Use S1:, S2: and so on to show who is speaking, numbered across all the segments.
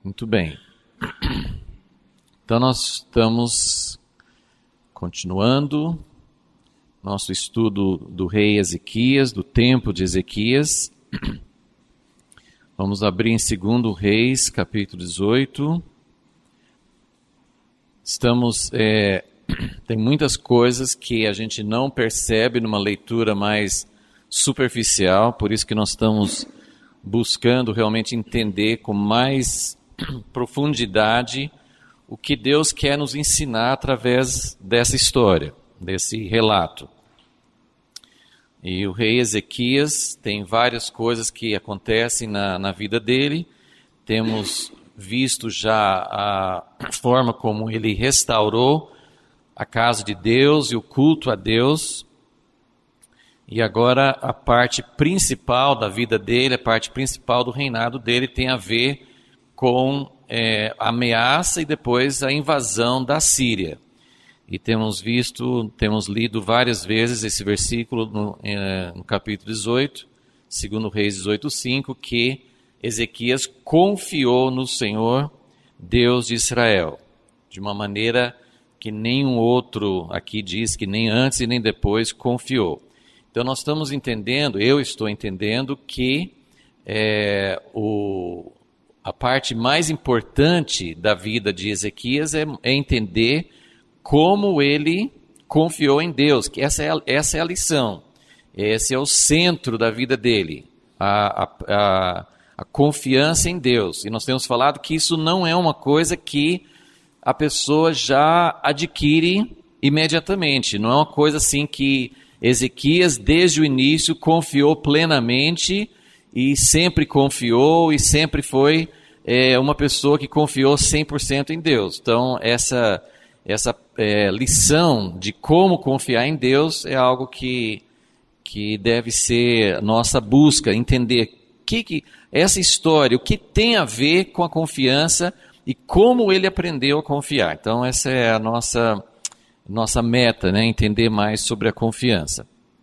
S1: Muito bem. Então nós estamos continuando nosso estudo do rei Ezequias, do tempo de Ezequias. Vamos abrir em 2 Reis, capítulo 18. Tem muitas coisas que a gente não percebe numa leitura mais superficial, por isso que nós estamos buscando realmente entender com mais profundidade o que Deus quer nos ensinar através dessa história, desse relato. E o rei Ezequias tem várias coisas que acontecem na vida dele. Temos visto já a forma como ele restaurou a casa de Deus e o culto a Deus. E agora a parte principal da vida dele, a parte principal do reinado dele tem a ver com a ameaça e depois a invasão da Síria. E temos lido várias vezes esse versículo no capítulo 18, 2 Reis 18:5, que Ezequias confiou no Senhor, Deus de Israel, de uma maneira que nenhum outro aqui diz que nem antes e nem depois confiou. Então nós estamos entendendo, eu estou entendendo que a parte mais importante da vida de Ezequias é entender como ele confiou em Deus, que essa é a lição, esse é o centro da vida dele, a confiança em Deus. E nós temos falado que isso não é uma coisa que a pessoa já adquire imediatamente, não é uma coisa assim que Ezequias desde o início confiou plenamente e sempre confiou e sempre foi uma pessoa que confiou 100% em Deus. Então essa lição de como confiar em Deus é algo que deve ser nossa busca, entender essa história, o que tem a ver com a confiança e como ele aprendeu a confiar. Então essa é a nossa meta, né? Entender mais sobre a confiança.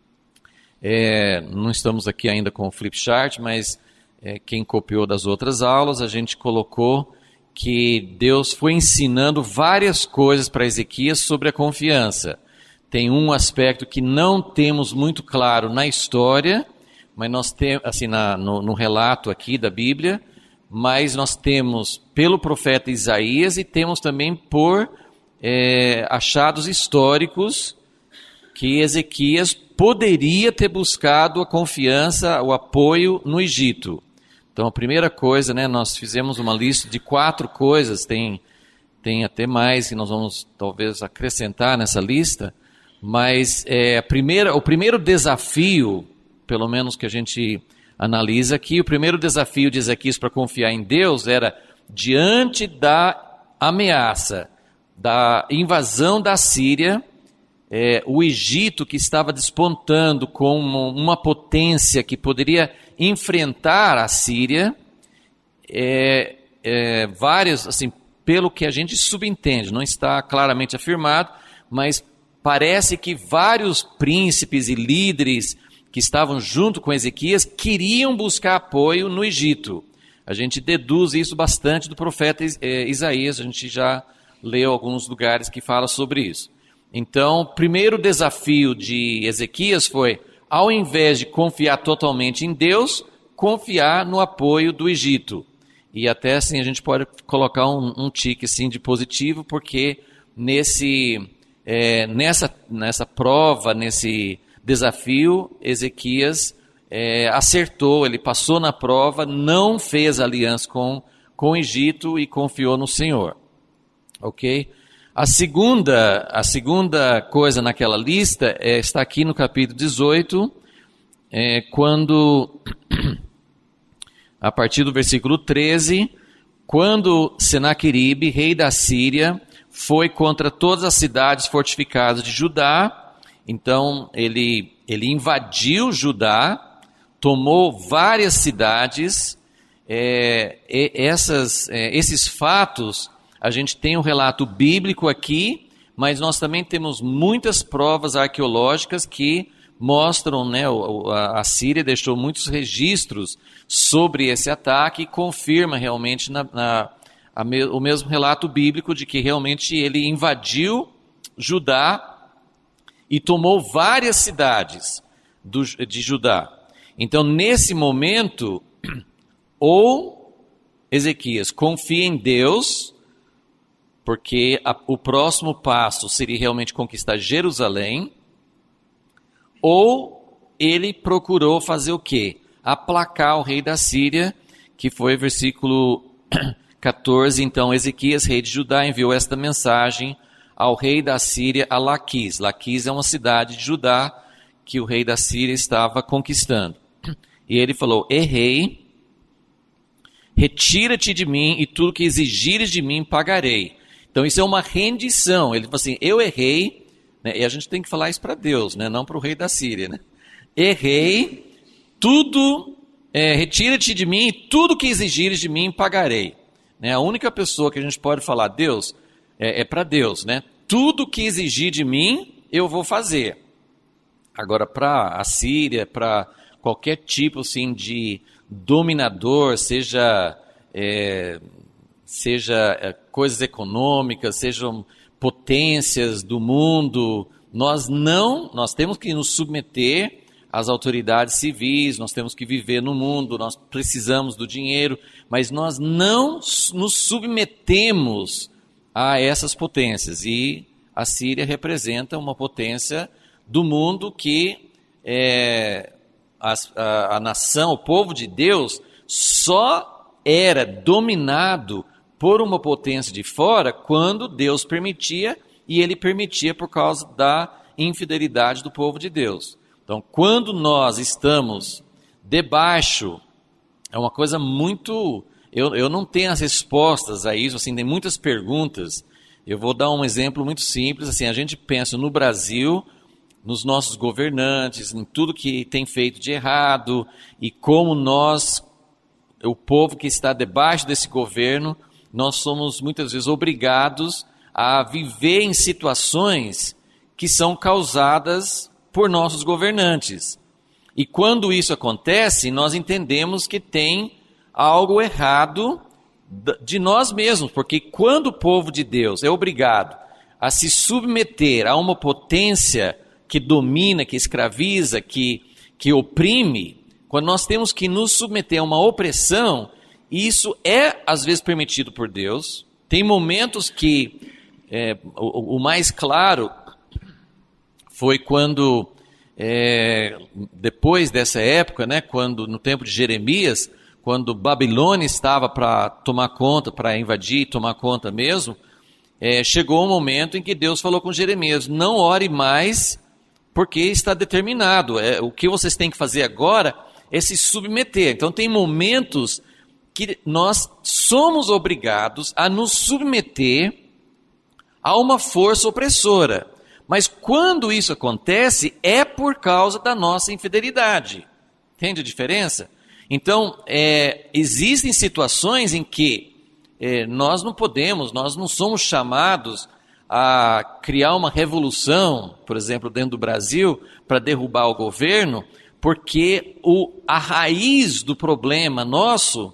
S1: Não estamos aqui ainda com o flipchart, mas quem copiou das outras aulas, a gente colocou que Deus foi ensinando várias coisas para Ezequias sobre a confiança. Tem um aspecto que não temos muito claro na história, mas nós temos, assim, no relato aqui da Bíblia, mas nós temos pelo profeta Isaías e temos também por achados históricos que Ezequias poderia ter buscado a confiança, o apoio no Egito. Então a primeira coisa, né, nós fizemos uma lista de 4 coisas, tem até mais que nós vamos talvez acrescentar nessa lista, mas o primeiro desafio, pelo menos que a gente analisa aqui, o primeiro desafio de Ezequias para confiar em Deus era diante da ameaça, da invasão da Síria, o Egito que estava despontando como uma potência que poderia enfrentar a Síria, vários, assim, pelo que a gente subentende, não está claramente afirmado, mas parece que vários príncipes e líderes que estavam junto com Ezequias queriam buscar apoio no Egito. A gente deduz isso bastante do profeta Isaías, a gente já leu alguns lugares que falam sobre isso. Então, o primeiro desafio de Ezequias foi, ao invés de confiar totalmente em Deus, confiar no apoio do Egito. E até assim a gente pode colocar um tique assim, de positivo, porque nessa prova, nesse desafio, Ezequias acertou, ele passou na prova, não fez aliança com o Egito e confiou no Senhor. Ok? A segunda coisa naquela lista está aqui no capítulo 18, quando, a partir do versículo 13, quando Senaqueribe, rei da Síria, foi contra todas as cidades fortificadas de Judá. Então ele invadiu Judá, tomou várias cidades. Esses fatos, a gente tem um relato bíblico aqui, mas nós também temos muitas provas arqueológicas que mostram, né, a Síria deixou muitos registros sobre esse ataque e confirma realmente o mesmo relato bíblico de que realmente ele invadiu Judá e tomou várias cidades de Judá. Então, nesse momento, ou Ezequias confia em Deus, porque o próximo passo seria realmente conquistar Jerusalém, ou ele procurou fazer o quê? Aplacar o rei da Síria, que foi versículo 14. Então Ezequias, rei de Judá, enviou esta mensagem ao rei da Síria, a Laquis. Laquis é uma cidade de Judá que o rei da Síria estava conquistando. E ele falou: errei, retira-te de mim e tudo que exigires de mim pagarei. Então isso é uma rendição. Ele falou assim: eu errei, né? E a gente tem que falar isso para Deus, né? Não para o rei da Síria, né? Errei, tudo, retira-te de mim e tudo que exigires de mim pagarei. Né? A única pessoa que a gente pode falar Deus é para Deus, né? Tudo que exigir de mim eu vou fazer. Agora, para a Síria, para qualquer tipo assim, de dominador, seja coisas econômicas, sejam potências do mundo, nós temos que nos submeter às autoridades civis, nós temos que viver no mundo, nós precisamos do dinheiro, mas nós não nos submetemos a essas potências. E a Síria representa uma potência do mundo que a nação, o povo de Deus, só era dominado por uma potência de fora quando Deus permitia, e ele permitia por causa da infidelidade do povo de Deus. Então, quando nós estamos debaixo, é uma coisa muito... Eu não tenho as respostas a isso, assim, tem muitas perguntas. Eu vou dar um exemplo muito simples. Assim, a gente pensa no Brasil, nos nossos governantes, em tudo que tem feito de errado, e como nós, o povo que está debaixo desse governo, nós somos muitas vezes obrigados a viver em situações que são causadas por nossos governantes. E quando isso acontece, nós entendemos que tem algo errado de nós mesmos, porque quando o povo de Deus é obrigado a se submeter a uma potência que domina, que escraviza, que oprime, quando nós temos que nos submeter a uma opressão, isso é às vezes permitido por Deus. Tem momentos que, o mais claro foi quando, depois dessa época, né, quando no tempo de Jeremias, quando Babilônia estava para tomar conta, para invadir e tomar conta mesmo, chegou um momento em que Deus falou com Jeremias: não ore mais, porque está determinado. O que vocês têm que fazer agora é se submeter. Então tem momentos que nós somos obrigados a nos submeter a uma força opressora. Mas quando isso acontece, é por causa da nossa infidelidade. Entende a diferença? Então, existem situações em que nós não somos chamados a criar uma revolução, por exemplo, dentro do Brasil, para derrubar o governo, porque a raiz do problema nosso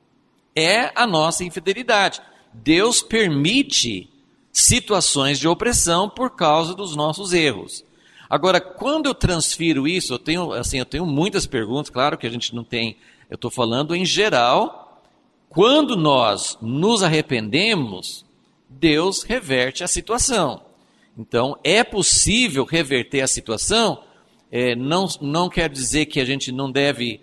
S1: é a nossa infidelidade. Deus permite situações de opressão por causa dos nossos erros. Agora, quando eu transfiro isso, eu tenho muitas perguntas, claro que a gente não tem, eu estou falando em geral. Quando nós nos arrependemos, Deus reverte a situação. Então, é possível reverter a situação. Não quer dizer que a gente não deve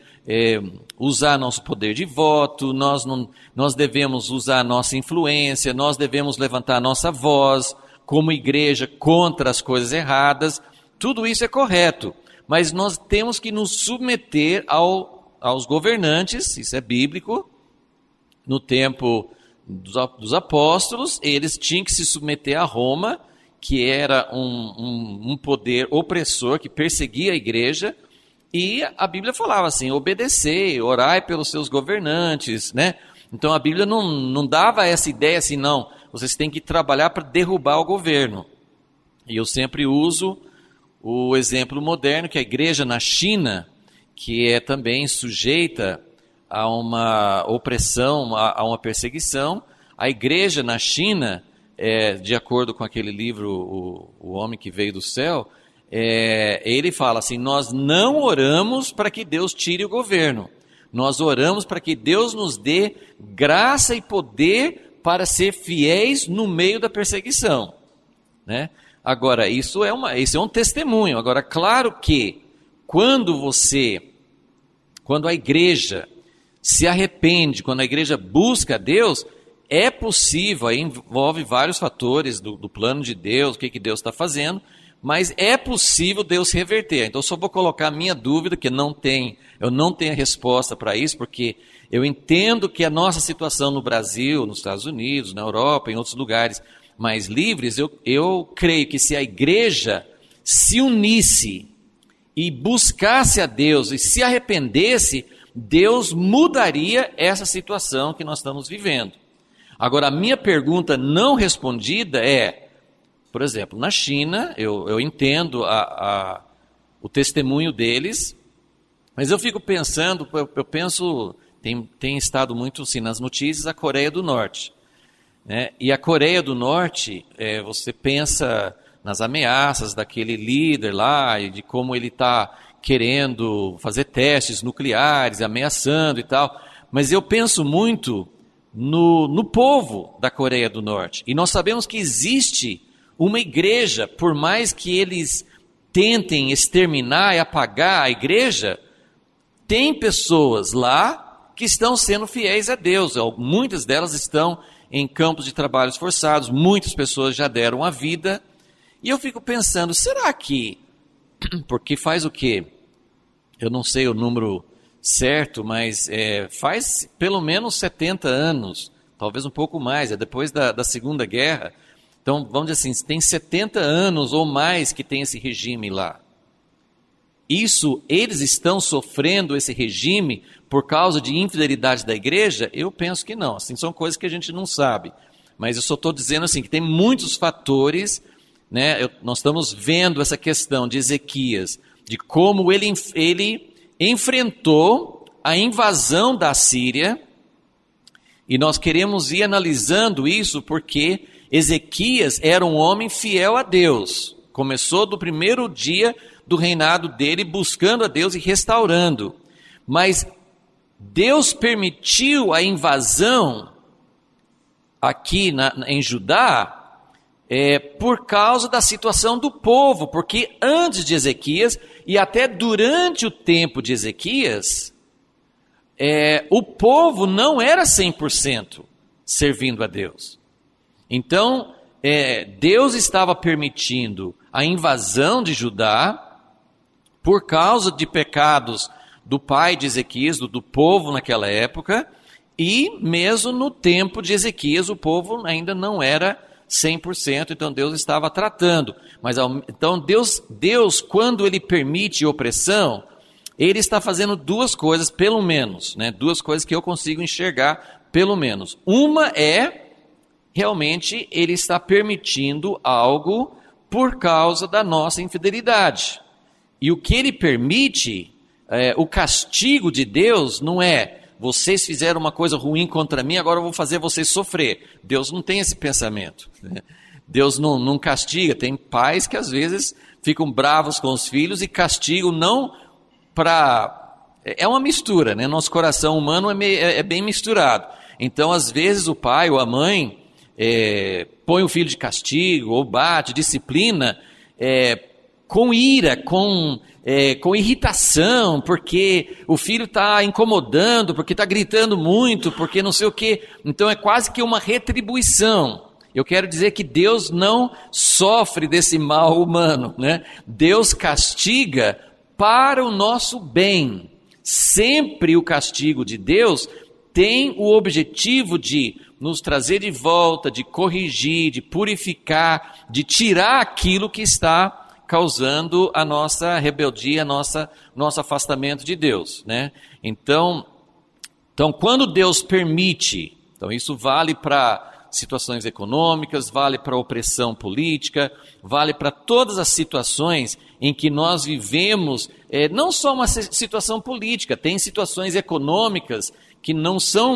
S1: usar nosso poder de voto, nós devemos usar nossa influência, nós devemos levantar nossa voz como igreja contra as coisas erradas. Tudo isso é correto, mas nós temos que nos submeter aos governantes, isso é bíblico. No tempo dos apóstolos, eles tinham que se submeter a Roma, que era um poder opressor que perseguia a igreja, e a Bíblia falava assim: obedecei, orai pelos seus governantes, né? Então a Bíblia não dava essa ideia assim, não, vocês têm que trabalhar para derrubar o governo. E eu sempre uso o exemplo moderno, que a igreja na China, que é também sujeita a uma opressão, a uma perseguição. A igreja na China, de acordo com aquele livro, O Homem que Veio do Céu, ele fala assim, nós não oramos para que Deus tire o governo, nós oramos para que Deus nos dê graça e poder para ser fiéis no meio da perseguição, né? Agora, isso é um testemunho. Agora, claro que quando a igreja se arrepende, quando a igreja busca a Deus, é possível, aí envolve vários fatores do plano de Deus, o que Deus está fazendo, mas é possível Deus reverter. Então, só vou colocar a minha dúvida, que eu não tenho a resposta para isso, porque eu entendo que a nossa situação no Brasil, nos Estados Unidos, na Europa, em outros lugares mais livres, eu creio que se a igreja se unisse e buscasse a Deus e se arrependesse, Deus mudaria essa situação que nós estamos vivendo. Agora, a minha pergunta não respondida por exemplo, na China, eu entendo o testemunho deles, mas eu fico pensando, tem estado muito assim, nas notícias, a Coreia do Norte, né? E a Coreia do Norte, você pensa nas ameaças daquele líder lá, e de como ele está querendo fazer testes nucleares, ameaçando e tal, mas eu penso muito no povo da Coreia do Norte, e nós sabemos que existe uma igreja, por mais que eles tentem exterminar e apagar a igreja, tem pessoas lá que estão sendo fiéis a Deus. Muitas delas estão em campos de trabalhos forçados, muitas pessoas já deram a vida. E eu fico pensando, será que, porque faz o quê? Eu não sei o número certo, mas faz pelo menos 70 anos, talvez um pouco mais, depois da Segunda Guerra. Então, vamos dizer assim, tem 70 anos ou mais que tem esse regime lá. Eles estão sofrendo esse regime por causa de infidelidade da igreja? Eu penso que não, assim, são coisas que a gente não sabe. Mas eu só estou dizendo assim, que tem muitos fatores, né? Nós estamos vendo essa questão de Ezequias, de como ele enfrentou a invasão da Síria, e nós queremos ir analisando isso porque Ezequias era um homem fiel a Deus. Começou do primeiro dia do reinado dele, buscando a Deus e restaurando. Mas Deus permitiu a invasão aqui em Judá por causa da situação do povo. Porque antes de Ezequias e até durante o tempo de Ezequias, o povo não era 100% servindo a Deus. Então, Deus estava permitindo a invasão de Judá por causa de pecados do pai de Ezequias, do povo naquela época, e mesmo no tempo de Ezequias o povo ainda não era 100%, então Deus estava tratando. Mas então Deus, quando Ele permite opressão, Ele está fazendo duas coisas, pelo menos, né? Duas coisas que eu consigo enxergar, pelo menos. Uma realmente Ele está permitindo algo por causa da nossa infidelidade. E o que Ele permite, o castigo de Deus não é, vocês fizeram uma coisa ruim contra mim, agora eu vou fazer vocês sofrer. Deus não tem esse pensamento, né? Deus não castiga. Tem pais que às vezes ficam bravos com os filhos e castigam não para... É uma mistura, né? Nosso coração humano é bem misturado. Então, às vezes, o pai ou a mãe põe o filho de castigo, ou bate, disciplina, com ira, com irritação, porque o filho está incomodando, porque está gritando muito, porque não sei o quê. Então é quase que uma retribuição. Eu quero dizer que Deus não sofre desse mal humano, né? Deus castiga para o nosso bem. Sempre o castigo de Deus tem o objetivo de nos trazer de volta, de corrigir, de purificar, de tirar aquilo que está causando a nossa rebeldia, nosso afastamento de Deus, né? Então, quando Deus permite, então isso vale para situações econômicas, vale para opressão política, vale para todas as situações em que nós vivemos, não só uma situação política, tem situações econômicas que não são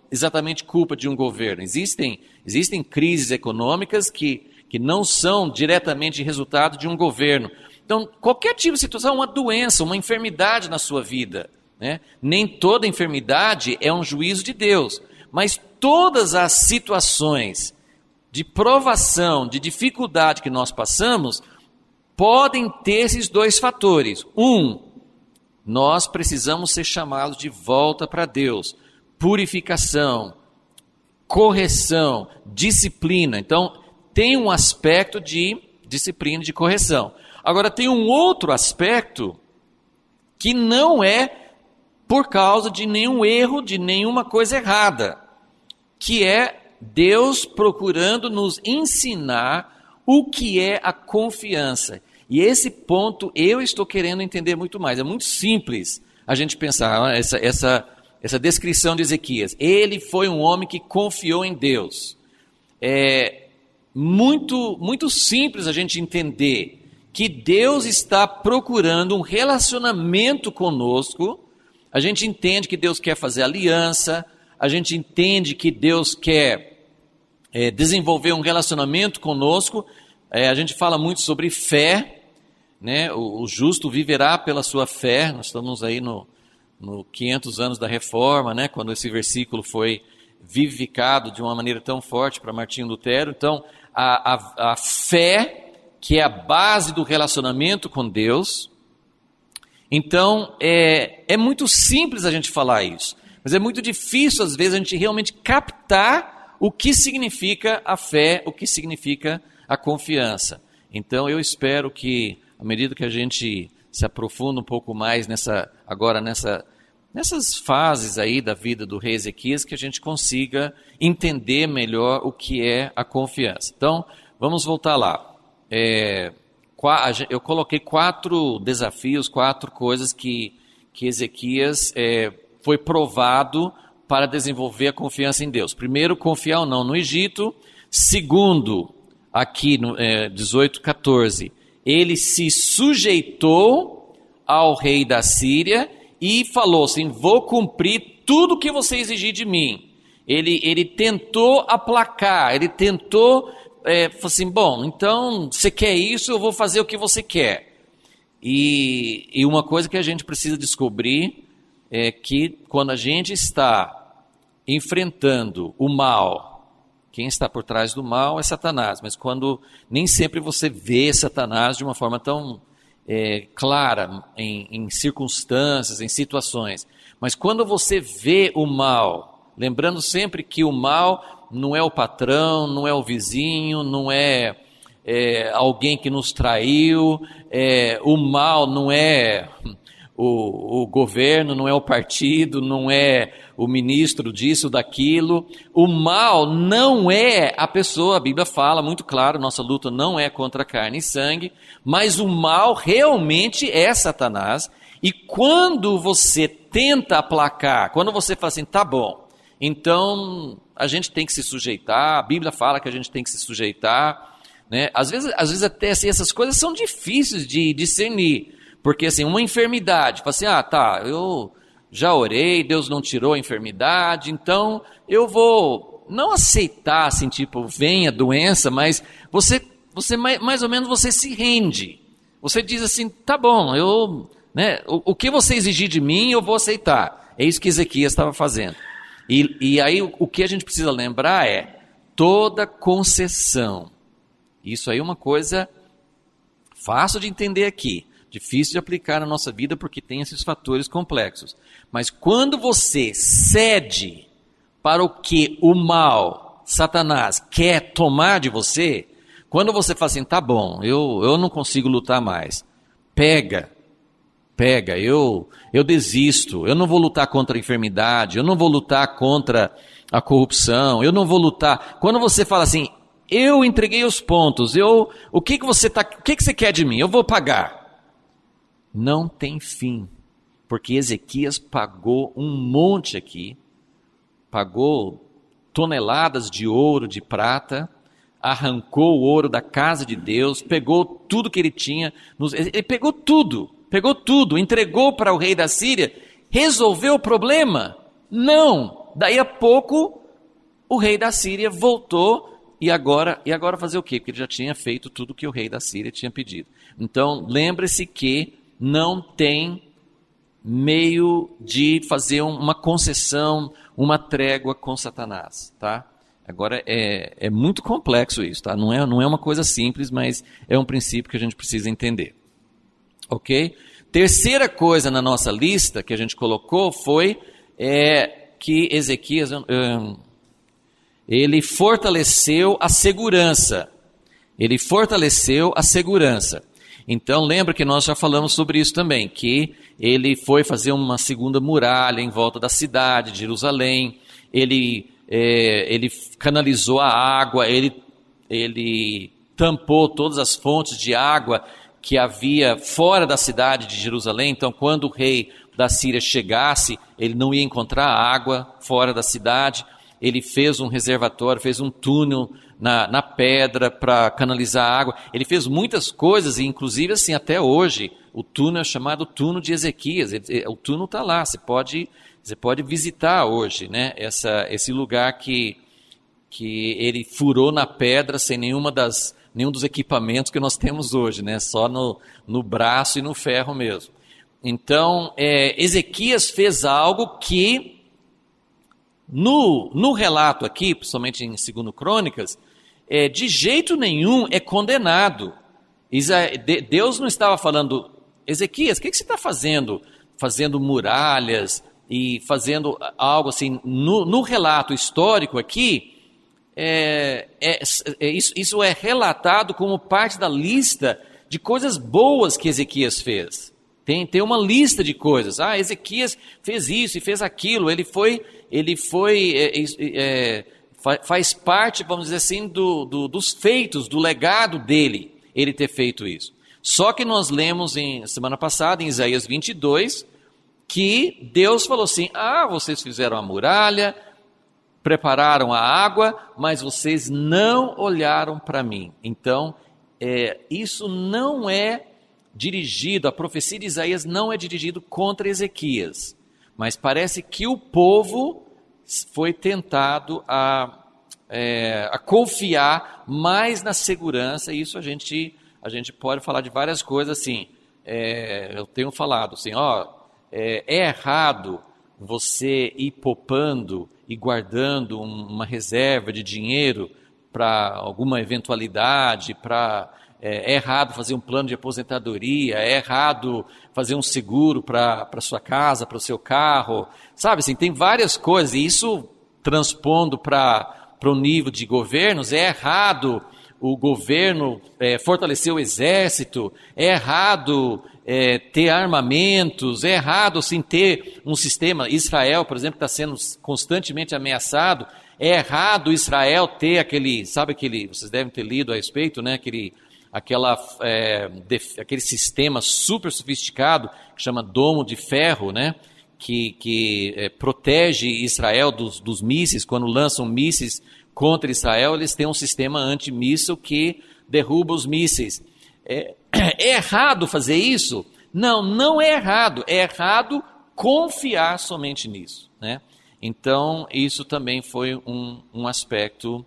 S1: exatamente culpa de um governo. Existem crises econômicas que não são diretamente resultado de um governo. Então, qualquer tipo de situação, uma doença, uma enfermidade na sua vida, né? Nem toda enfermidade é um juízo de Deus, mas todas as situações de provação, de dificuldade que nós passamos, podem ter esses dois fatores. Nós precisamos ser chamados de volta para Deus. Purificação, correção, disciplina. Então, tem um aspecto de disciplina, de correção. Agora, tem um outro aspecto que não é por causa de nenhum erro, de nenhuma coisa errada, que é Deus procurando nos ensinar o que é a confiança. E esse ponto eu estou querendo entender muito mais. É muito simples a gente pensar essa descrição de Ezequias. Ele foi um homem que confiou em Deus. É muito simples a gente entender que Deus está procurando um relacionamento conosco. A gente entende que Deus quer fazer aliança, a gente entende que Deus quer desenvolver um relacionamento conosco. A gente fala muito sobre fé, né? O justo viverá pela sua fé. Nós estamos aí no 500 anos da Reforma, né? Quando esse versículo foi vivificado de uma maneira tão forte para Martinho Lutero. Então, a fé, que é a base do relacionamento com Deus. Então, é muito simples a gente falar isso, mas é muito difícil, às vezes, a gente realmente captar o que significa a fé, o que significa a confiança. Então, eu espero que, à medida que a gente se aprofunda um pouco mais nessas fases aí da vida do rei Ezequias, que a gente consiga entender melhor o que é a confiança. Então, vamos voltar lá. Eu coloquei 4 desafios, 4 coisas que Ezequias foi provado para desenvolver a confiança em Deus. Primeiro, confiar ou não no Egito. Segundo, aqui no 18:14, ele se sujeitou ao rei da Síria e falou assim: vou cumprir tudo o que você exigir de mim. Ele tentou aplacar, ele tentou... falou assim, bom, então você quer isso, eu vou fazer o que você quer. E uma coisa que a gente precisa descobrir é que quando a gente está enfrentando o mal, quem está por trás do mal é Satanás, mas quando nem sempre você vê Satanás de uma forma tão clara, em circunstâncias, em situações, mas quando você vê o mal, lembrando sempre que o mal não é o patrão, não é o vizinho, não é alguém que nos traiu, o mal não é o governo, não é o partido, não é o ministro disso, daquilo. O mal não é a pessoa, a Bíblia fala muito claro, nossa luta não é contra carne e sangue, mas o mal realmente é Satanás. E quando você tenta aplacar, quando você fala assim, tá bom, então a gente tem que se sujeitar, a Bíblia fala que a gente tem que se sujeitar, né? Às vezes até assim, essas coisas são difíceis de discernir, porque assim, uma enfermidade, fala assim, eu já orei, Deus não tirou a enfermidade, então eu vou não aceitar assim, tipo, vem a doença, mas você mais ou menos você se rende, você diz assim, tá bom, o que você exigir de mim eu vou aceitar. É isso que Ezequias estava fazendo. E aí o que a gente precisa lembrar é toda concessão. Isso aí é uma coisa fácil de entender aqui, difícil de aplicar na nossa vida porque tem esses fatores complexos. Mas quando você cede para o que o mal, Satanás, quer tomar de você, quando você fala assim, tá bom, eu não consigo lutar mais, pega, eu desisto, eu não vou lutar contra a enfermidade, eu não vou lutar contra a corrupção, eu não vou lutar. Quando você fala assim, eu entreguei os pontos, o que você quer de mim? Eu vou pagar. Não tem fim, porque Ezequias pagou um monte aqui, pagou toneladas de ouro, de prata, arrancou o ouro da casa de Deus, pegou tudo que ele tinha, ele pegou tudo, entregou para o rei da Síria, resolveu o problema? Não daí a pouco o rei da Síria voltou, e agora fazer o quê? Porque ele já tinha feito tudo que o rei da Síria tinha pedido. Então, lembre-se que não tem meio de fazer uma concessão, uma trégua com Satanás, tá? Agora, é muito complexo isso, tá? Não é uma coisa simples, mas é um princípio que a gente precisa entender. Ok? Terceira coisa na nossa lista que a gente colocou foi que Ezequias... ele fortaleceu a segurança. Ele fortaleceu a segurança. Então, lembra que nós já falamos sobre isso também, que ele foi fazer uma segunda muralha em volta da cidade de Jerusalém, ele canalizou a água, ele tampou todas as fontes de água que havia fora da cidade de Jerusalém. Então, quando o rei da Síria chegasse, ele não ia encontrar água fora da cidade. Ele fez um reservatório, fez um túnel na pedra para canalizar a água. Ele fez muitas coisas, e inclusive assim, até hoje, o túnel é chamado túnel de Ezequias. O túnel está lá, você pode visitar hoje, né? Esse lugar que ele furou na pedra sem nenhum dos equipamentos que nós temos hoje, né? Só no braço e no ferro mesmo. Então, Ezequias fez algo que... No relato aqui, principalmente em 2 Crônicas, de jeito nenhum é condenado. Deus não estava falando, Ezequias, o que você está fazendo? Fazendo muralhas e fazendo algo assim. No relato histórico aqui, isso é relatado como parte da lista de coisas boas que Ezequias fez. Tem uma lista de coisas. Ezequias fez isso e fez aquilo. Faz parte, vamos dizer assim, dos feitos, do legado dele, ele ter feito isso. Só que nós lemos semana passada, em Isaías 22, que Deus falou assim, vocês fizeram a muralha, prepararam a água, mas vocês não olharam para mim. Então, isso não é dirigido, a profecia de Isaías não é dirigido contra Ezequias, mas parece que o povo foi tentado a confiar mais na segurança, e isso a gente pode falar de várias coisas assim. Eu tenho falado assim, é errado você ir poupando e guardando uma reserva de dinheiro para alguma eventualidade, é errado fazer um plano de aposentadoria, é errado fazer um seguro para a sua casa, para o seu carro, sabe assim, tem várias coisas, e isso transpondo para o nível de governos, é errado o governo fortalecer o exército, é errado ter armamentos, é errado assim, ter um sistema. Israel, por exemplo, está sendo constantemente ameaçado, é errado Israel ter vocês devem ter lido a respeito, né, aquele sistema super sofisticado que chama domo de ferro, né, que protege Israel dos mísseis. Quando lançam mísseis contra Israel, eles têm um sistema antimíssil que derruba os mísseis. É errado fazer isso? Não é errado. É errado confiar somente nisso, né? Então, isso também foi um aspecto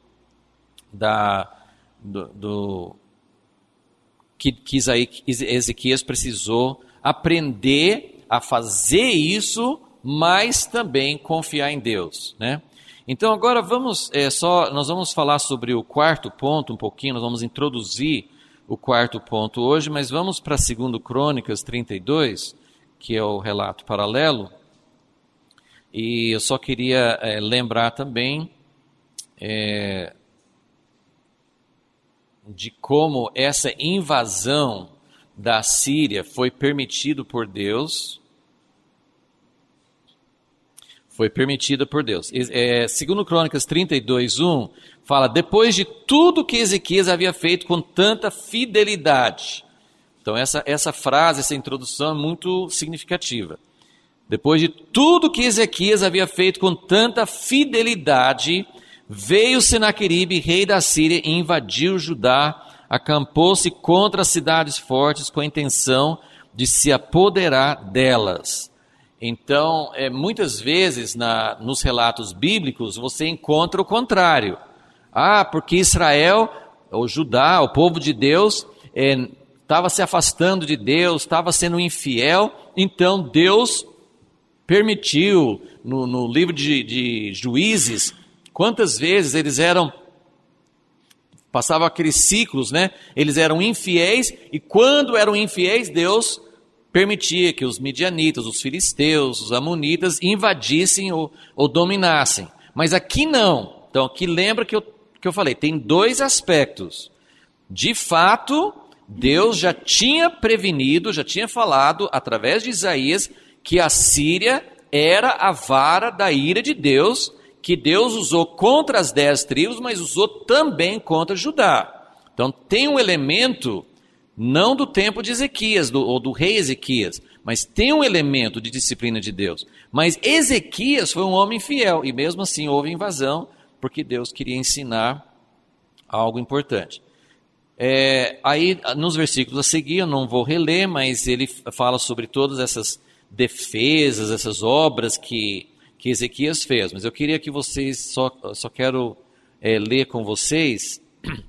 S1: que Ezequias precisou aprender a fazer isso, mas também confiar em Deus, né? Então agora nós vamos falar sobre o quarto ponto um pouquinho, nós vamos introduzir o quarto ponto hoje, mas vamos para 2 Crônicas 32, que é o relato paralelo, e eu só queria lembrar também de como essa invasão da Síria foi permitida por Deus. Foi permitida por Deus. 2 Crônicas 32, 1, fala, depois de tudo que Ezequias havia feito com tanta fidelidade. Então essa frase, essa introdução é muito significativa. Depois de tudo que Ezequias havia feito com tanta fidelidade, veio Senaqueribe, rei da Síria, e invadiu Judá, acampou-se contra as cidades fortes com a intenção de se apoderar delas. Então, muitas vezes nos relatos bíblicos você encontra o contrário. Porque Israel, o Judá, o povo de Deus, estava se afastando de Deus, estava sendo infiel, então Deus permitiu, no livro de Juízes, quantas vezes eles passavam aqueles ciclos, né? Eles eram infiéis, e quando eram infiéis, Deus permitia que os midianitas, os filisteus, os amonitas invadissem ou dominassem. Mas aqui não. Então aqui lembra que eu falei, tem dois aspectos. De fato, Deus já tinha prevenido, já tinha falado através de Isaías que a Síria era a vara da ira de Deus, que Deus usou contra as 10 tribos, mas usou também contra Judá. Então tem um elemento, não do tempo de Ezequias, ou do rei Ezequias, mas tem um elemento de disciplina de Deus. Mas Ezequias foi um homem fiel, e mesmo assim houve invasão, porque Deus queria ensinar algo importante. Aí nos versículos a seguir, eu não vou reler, mas ele fala sobre todas essas defesas, essas obras que Ezequias fez. Mas eu queria que vocês, só quero ler com vocês,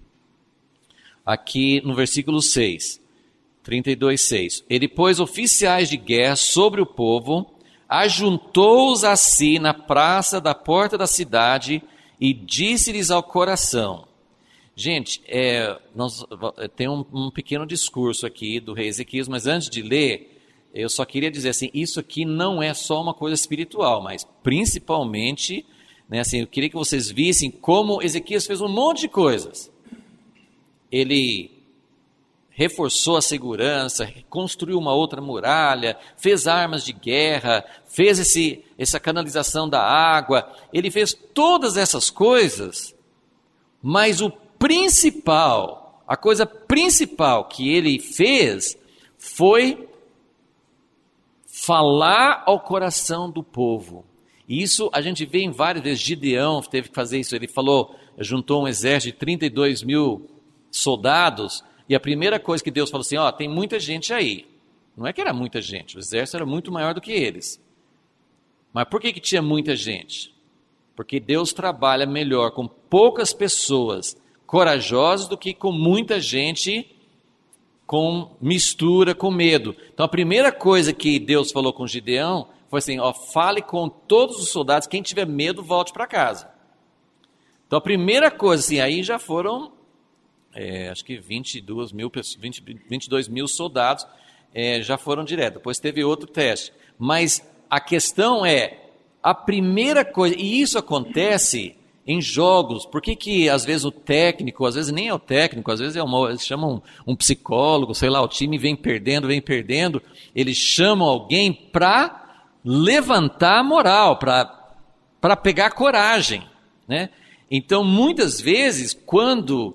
S1: aqui no versículo 6, 32:6. Ele pôs oficiais de guerra sobre o povo, ajuntou-os a si na praça da porta da cidade e disse-lhes ao coração. Gente, tem um pequeno discurso aqui do rei Ezequias, mas antes de ler, eu só queria dizer assim, isso aqui não é só uma coisa espiritual, mas principalmente, né, assim, eu queria que vocês vissem como Ezequias fez um monte de coisas. Ele reforçou a segurança, construiu uma outra muralha, fez armas de guerra, fez essa canalização da água, ele fez todas essas coisas, mas a coisa principal que ele fez foi falar ao coração do povo. E isso a gente vê em várias vezes. Gideão teve que fazer isso, ele juntou um exército de 32 mil soldados, e a primeira coisa que Deus falou assim, tem muita gente aí. Não é que era muita gente, o exército era muito maior do que eles. Mas por que tinha muita gente? Porque Deus trabalha melhor com poucas pessoas corajosas do que com muita gente com mistura, com medo. Então a primeira coisa que Deus falou com Gideão foi assim, fale com todos os soldados, quem tiver medo volte para casa. Então a primeira coisa, assim, aí já foram, acho que 22 mil soldados já foram direto, depois teve outro teste. Mas a questão a primeira coisa, e isso acontece em jogos. Por que às vezes o técnico, às vezes nem é o técnico, às vezes eles chamam um psicólogo, sei lá, o time vem perdendo, eles chamam alguém para levantar a moral, para pegar coragem, né? Então muitas vezes quando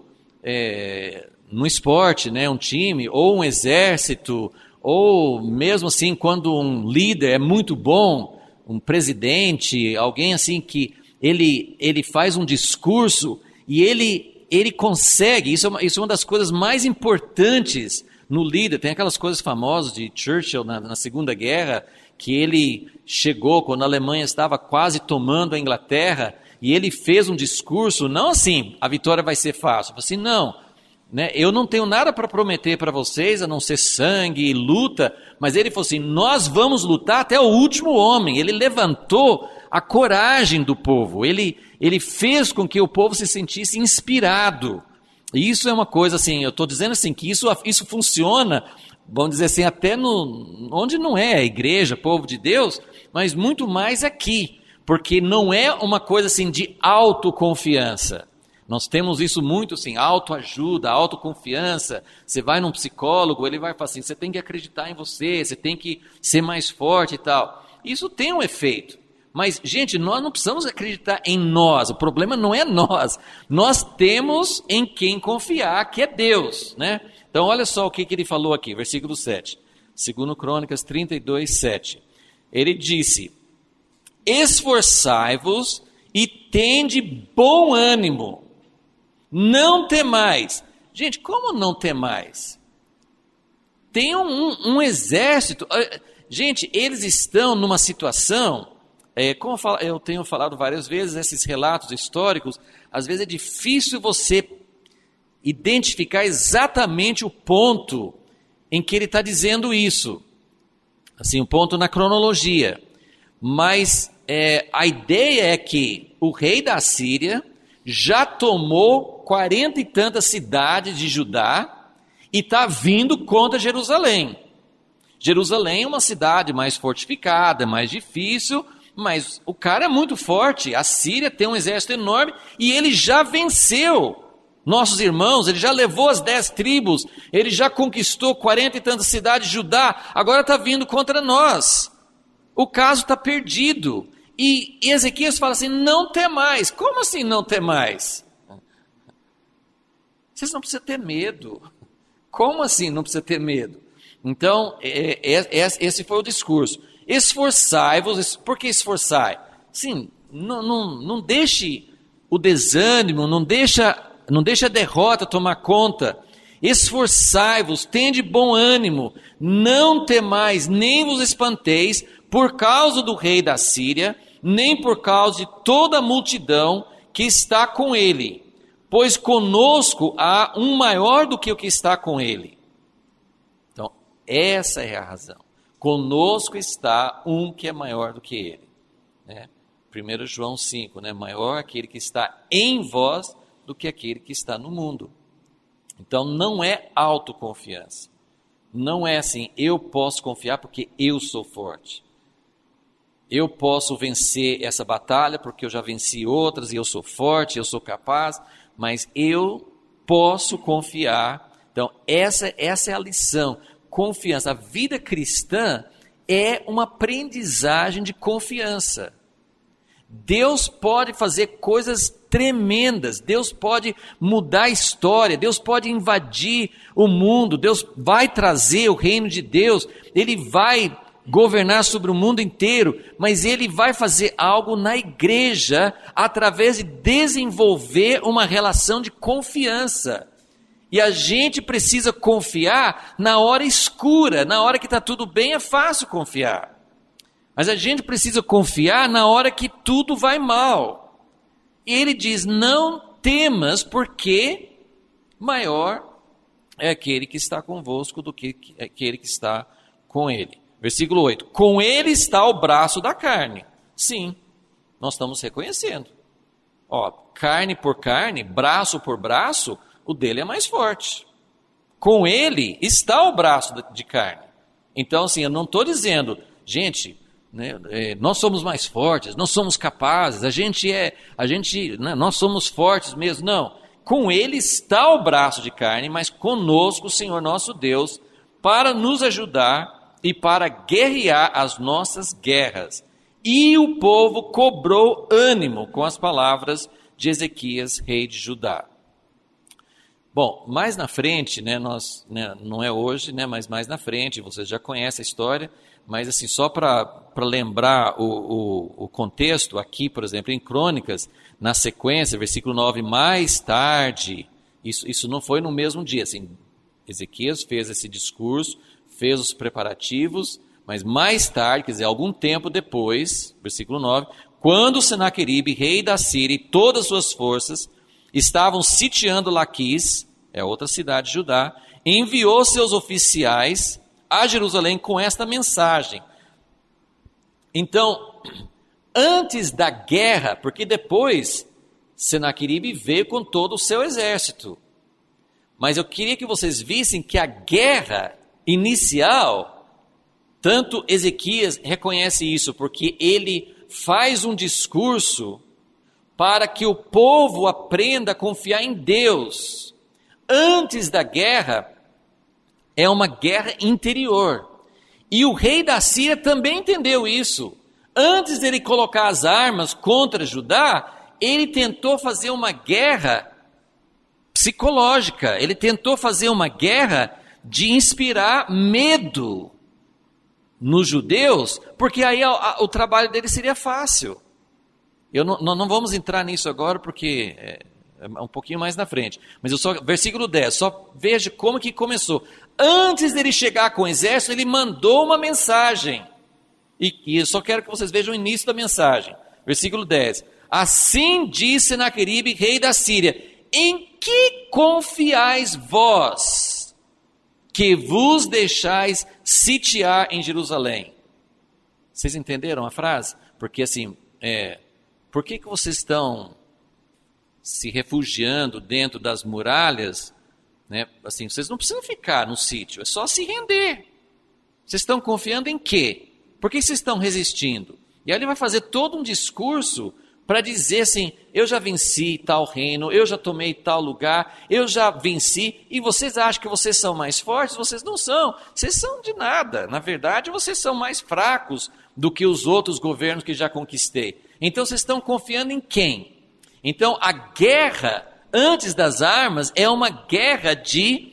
S1: no esporte, né, um time ou um exército, ou mesmo assim quando um líder é muito bom, um presidente, alguém assim que ele faz um discurso e ele consegue, isso é uma das coisas mais importantes no líder. Tem aquelas coisas famosas de Churchill na Segunda Guerra, que ele chegou quando a Alemanha estava quase tomando a Inglaterra, e ele fez um discurso, não assim, a vitória vai ser fácil, assim, não, né, eu não tenho nada para prometer para vocês, a não ser sangue e luta, mas ele falou assim, nós vamos lutar até o último homem. Ele levantou a coragem do povo, ele fez com que o povo se sentisse inspirado. E isso é uma coisa assim, eu estou dizendo assim, que isso funciona, vamos dizer assim, até onde não é a igreja, povo de Deus, mas muito mais aqui, porque não é uma coisa assim de autoconfiança. Nós temos isso muito assim, autoajuda, autoconfiança. Você vai num psicólogo, ele vai falar assim, você tem que acreditar em você, você tem que ser mais forte e tal. Isso tem um efeito. Mas, gente, nós não precisamos acreditar em nós, o problema não é nós temos em quem confiar, que é Deus, né? Então olha só o que ele falou aqui, versículo 7, 2 Crônicas 32, 7. Ele disse, esforçai-vos e tende bom ânimo, não temais. Gente, como não temais? Tem um exército. Gente, eles estão numa situação, como eu tenho falado várias vezes, esses relatos históricos, às vezes é difícil você identificar exatamente o ponto em que ele está dizendo isso. Assim, um ponto na cronologia. Mas a ideia é que o rei da Síria já tomou 40 e tantas cidades de Judá e está vindo contra Jerusalém. Jerusalém é uma cidade mais fortificada, mais difícil, mas o cara é muito forte. A Síria tem um exército enorme e ele já venceu nossos irmãos, ele já levou as 10 tribos, ele já conquistou 40 e tantas cidades de Judá, agora está vindo contra nós. O caso está perdido. E Ezequias fala assim, não temais. Como assim não temais? Vocês não precisam ter medo. Como assim não precisa ter medo? Então, esse foi o discurso. Esforçai-vos. Por que esforçai? Sim, não deixe o desânimo, não deixe a derrota tomar conta. Esforçai-vos, tende bom ânimo, não temais, nem vos espanteis por causa do rei da Síria, nem por causa de toda a multidão que está com ele, pois conosco há um maior do que o que está com ele. Então, essa é a razão. Conosco está um que é maior do que ele. 1 João 5, maior aquele que está em vós do que aquele que está no mundo. Então, não é autoconfiança. Não é assim, eu posso confiar porque eu sou forte. Eu posso vencer essa batalha porque eu já venci outras e eu sou forte, eu sou capaz, mas eu posso confiar. Então, essa é a lição. Confiança. A vida cristã é uma aprendizagem de confiança. Deus pode fazer coisas tremendas, Deus pode mudar a história, Deus pode invadir o mundo, Deus vai trazer o reino de Deus, Ele vai governar sobre o mundo inteiro, mas Ele vai fazer algo na igreja através de desenvolver uma relação de confiança. E a gente precisa confiar na hora escura, na hora que está tudo bem é fácil confiar. Mas a gente precisa confiar na hora que tudo vai mal. E ele diz, não temas, porque maior é aquele que está convosco do que aquele que está com ele. Versículo 8, com ele está o braço da carne. Sim, nós estamos reconhecendo. Carne por carne, braço por braço, o dele é mais forte. Com ele está o braço de carne. Então, assim, eu não estou dizendo, gente, nós somos mais fortes, nós somos capazes, nós somos fortes mesmo. Não, com ele está o braço de carne, mas conosco o Senhor nosso Deus, para nos ajudar e para guerrear as nossas guerras. E o povo cobrou ânimo com as palavras de Ezequias, rei de Judá. Bom, mais na frente, não é hoje, mas mais na frente, vocês já conhecem a história, mas assim, só para lembrar o contexto, aqui, por exemplo, em Crônicas, na sequência, versículo 9, mais tarde, isso não foi no mesmo dia, assim, Ezequias fez esse discurso, fez os preparativos, mas mais tarde, quer dizer, algum tempo depois, versículo 9, quando Senaqueribe, rei da Síria, e todas as suas forças estavam sitiando Laquis, é outra cidade de Judá, enviou seus oficiais a Jerusalém com esta mensagem. Então, antes da guerra, porque depois Senaqueribe veio com todo o seu exército, mas eu queria que vocês vissem que a guerra inicial, tanto Ezequias reconhece isso, porque ele faz um discurso para que o povo aprenda a confiar em Deus. Antes da guerra, é uma guerra interior. E o rei da Síria também entendeu isso. Antes dele colocar as armas contra Judá, ele tentou fazer uma guerra psicológica. Ele tentou fazer uma guerra de inspirar medo nos judeus, porque aí o trabalho dele seria fácil. Nós não vamos entrar nisso agora, porque É um pouquinho mais na frente. Mas versículo 10, só veja como que começou. Antes dele chegar com o exército, ele mandou uma mensagem. E eu só quero que vocês vejam o início da mensagem. Versículo 10. Assim disse Senaqueribe, rei da Síria: em que confiais vós, que vos deixais sitiar em Jerusalém? Vocês entenderam a frase? Porque assim, por que vocês estão se refugiando dentro das muralhas? Né? Assim, vocês não precisam ficar no sítio, é só se render. Vocês estão confiando em quê? Por que vocês estão resistindo? E aí ele vai fazer todo um discurso para dizer assim: eu já venci tal reino, eu já tomei tal lugar, eu já venci, e vocês acham que vocês são mais fortes? Vocês não são, vocês são de nada. Na verdade, vocês são mais fracos do que os outros governos que já conquistei. Então vocês estão confiando em quem? Então a guerra antes das armas é uma guerra de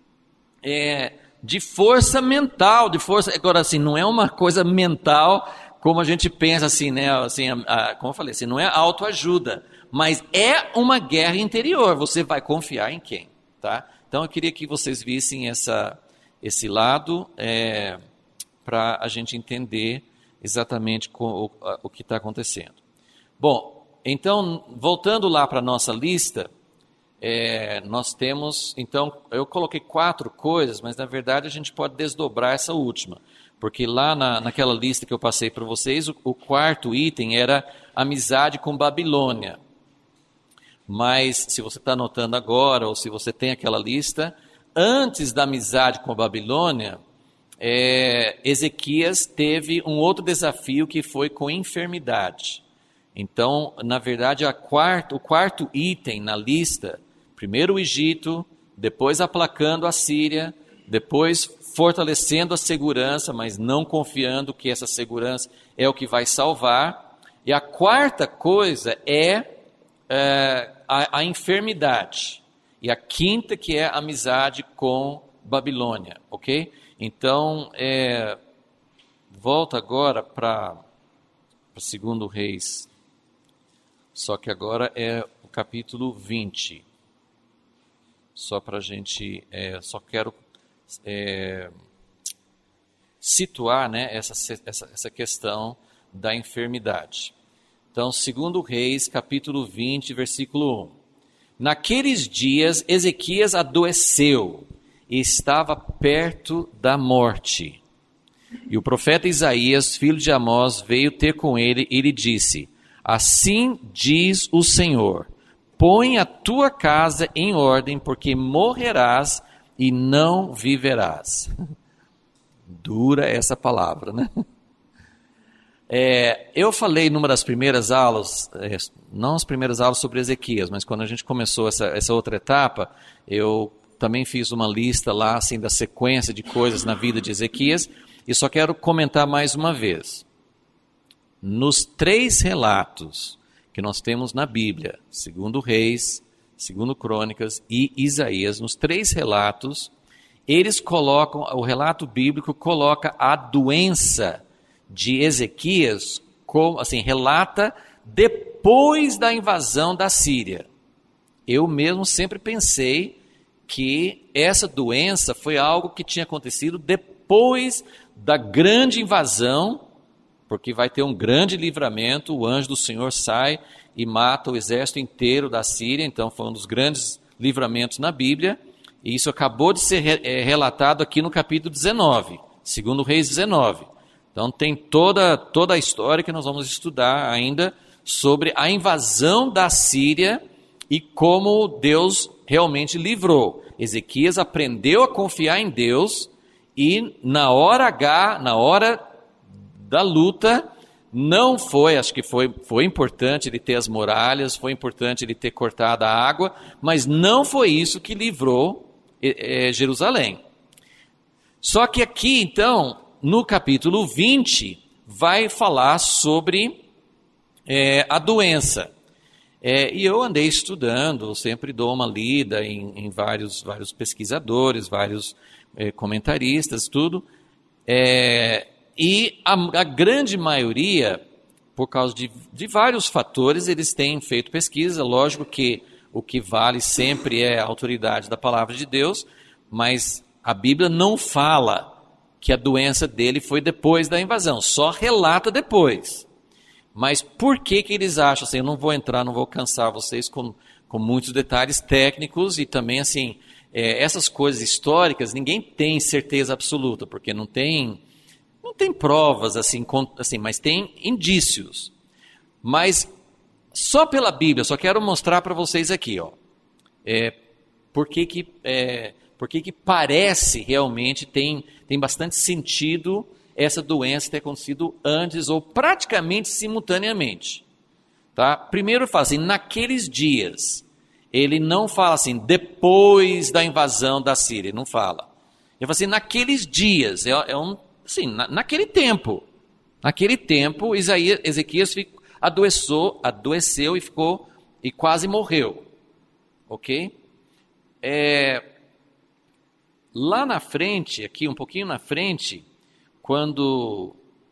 S1: força mental, de força. Agora assim, não é uma coisa mental como a gente pensa assim, né? Assim, como eu falei, assim, não é autoajuda, mas é uma guerra interior. Você vai confiar em quem, tá? Então eu queria que vocês vissem esse lado para a gente entender exatamente o que está acontecendo. Bom, então voltando lá para a nossa lista, nós temos, então, eu coloquei 4 coisas, mas na verdade a gente pode desdobrar essa última. Porque lá naquela lista que eu passei para vocês, o quarto item era amizade com Babilônia. Mas, se você está anotando agora, ou se você tem aquela lista, antes da amizade com a Babilônia, Ezequias teve um outro desafio que foi com enfermidade. Então, na verdade, o quarto item na lista, primeiro o Egito, depois aplacando a Síria, depois fortalecendo a segurança, mas não confiando que essa segurança é o que vai salvar. E a quarta coisa é a enfermidade. E a quinta que é a amizade com Babilônia, ok? Então, volta agora para 2 Reis, só que agora é o capítulo 20. Só para a gente, só quero situar, né, essa questão da enfermidade. Então, 2 Reis, capítulo 20, versículo 1. Naqueles dias, Ezequias adoeceu e estava perto da morte. E o profeta Isaías, filho de Amós, veio ter com ele e lhe disse: assim diz o Senhor, põe a tua casa em ordem, porque morrerás e não viverás. Dura essa palavra, né? Eu falei numa das primeiras aulas, não as primeiras aulas sobre Ezequias, mas quando a gente começou essa outra etapa, eu também fiz uma lista lá, assim, da sequência de coisas na vida de Ezequias, e só quero comentar mais uma vez. Nos 3 relatos que nós temos na Bíblia, 2 Reis, 2 Crônicas e Isaías, nos 3 relatos, eles colocam, o relato bíblico coloca a doença de Ezequias, assim, relata depois da invasão da Síria. Eu mesmo sempre pensei que essa doença foi algo que tinha acontecido depois da grande invasão, porque vai ter um grande livramento, o anjo do Senhor sai e mata o exército inteiro da Síria, então foi um dos grandes livramentos na Bíblia, e isso acabou de ser relatado aqui no capítulo 19, 2 Reis 19. Então tem toda a história que nós vamos estudar ainda sobre a invasão da Síria e como Deus realmente livrou. Ezequias aprendeu a confiar em Deus e na hora H, na hora da luta, não foi, acho que foi importante ele ter as muralhas, foi importante ele ter cortado a água, mas não foi isso que livrou Jerusalém. Só que aqui, então, no capítulo 20, vai falar sobre a doença. E eu andei estudando, sempre dou uma lida em vários pesquisadores, vários comentaristas, tudo. E a grande maioria, por causa de vários fatores, eles têm feito pesquisa. Lógico que o que vale sempre é a autoridade da palavra de Deus, mas a Bíblia não fala que a doença dele foi depois da invasão, só relata depois. Mas por que eles acham assim? Eu não vou entrar, não vou cansar vocês com muitos detalhes técnicos e também assim, essas coisas históricas ninguém tem certeza absoluta, porque não tem provas assim, mas tem indícios. Mas só pela Bíblia, só quero mostrar para vocês aqui, ó, por que parece realmente tem bastante sentido essa doença ter acontecido antes ou praticamente simultaneamente. Tá? Primeiro fala assim, naqueles dias. Ele não fala assim, depois da invasão da Síria, ele não fala. Ele fala assim, naqueles dias, assim, naquele tempo. Naquele tempo, Ezequias adoeceu e quase morreu. Ok? Lá na frente, aqui um pouquinho na frente, quando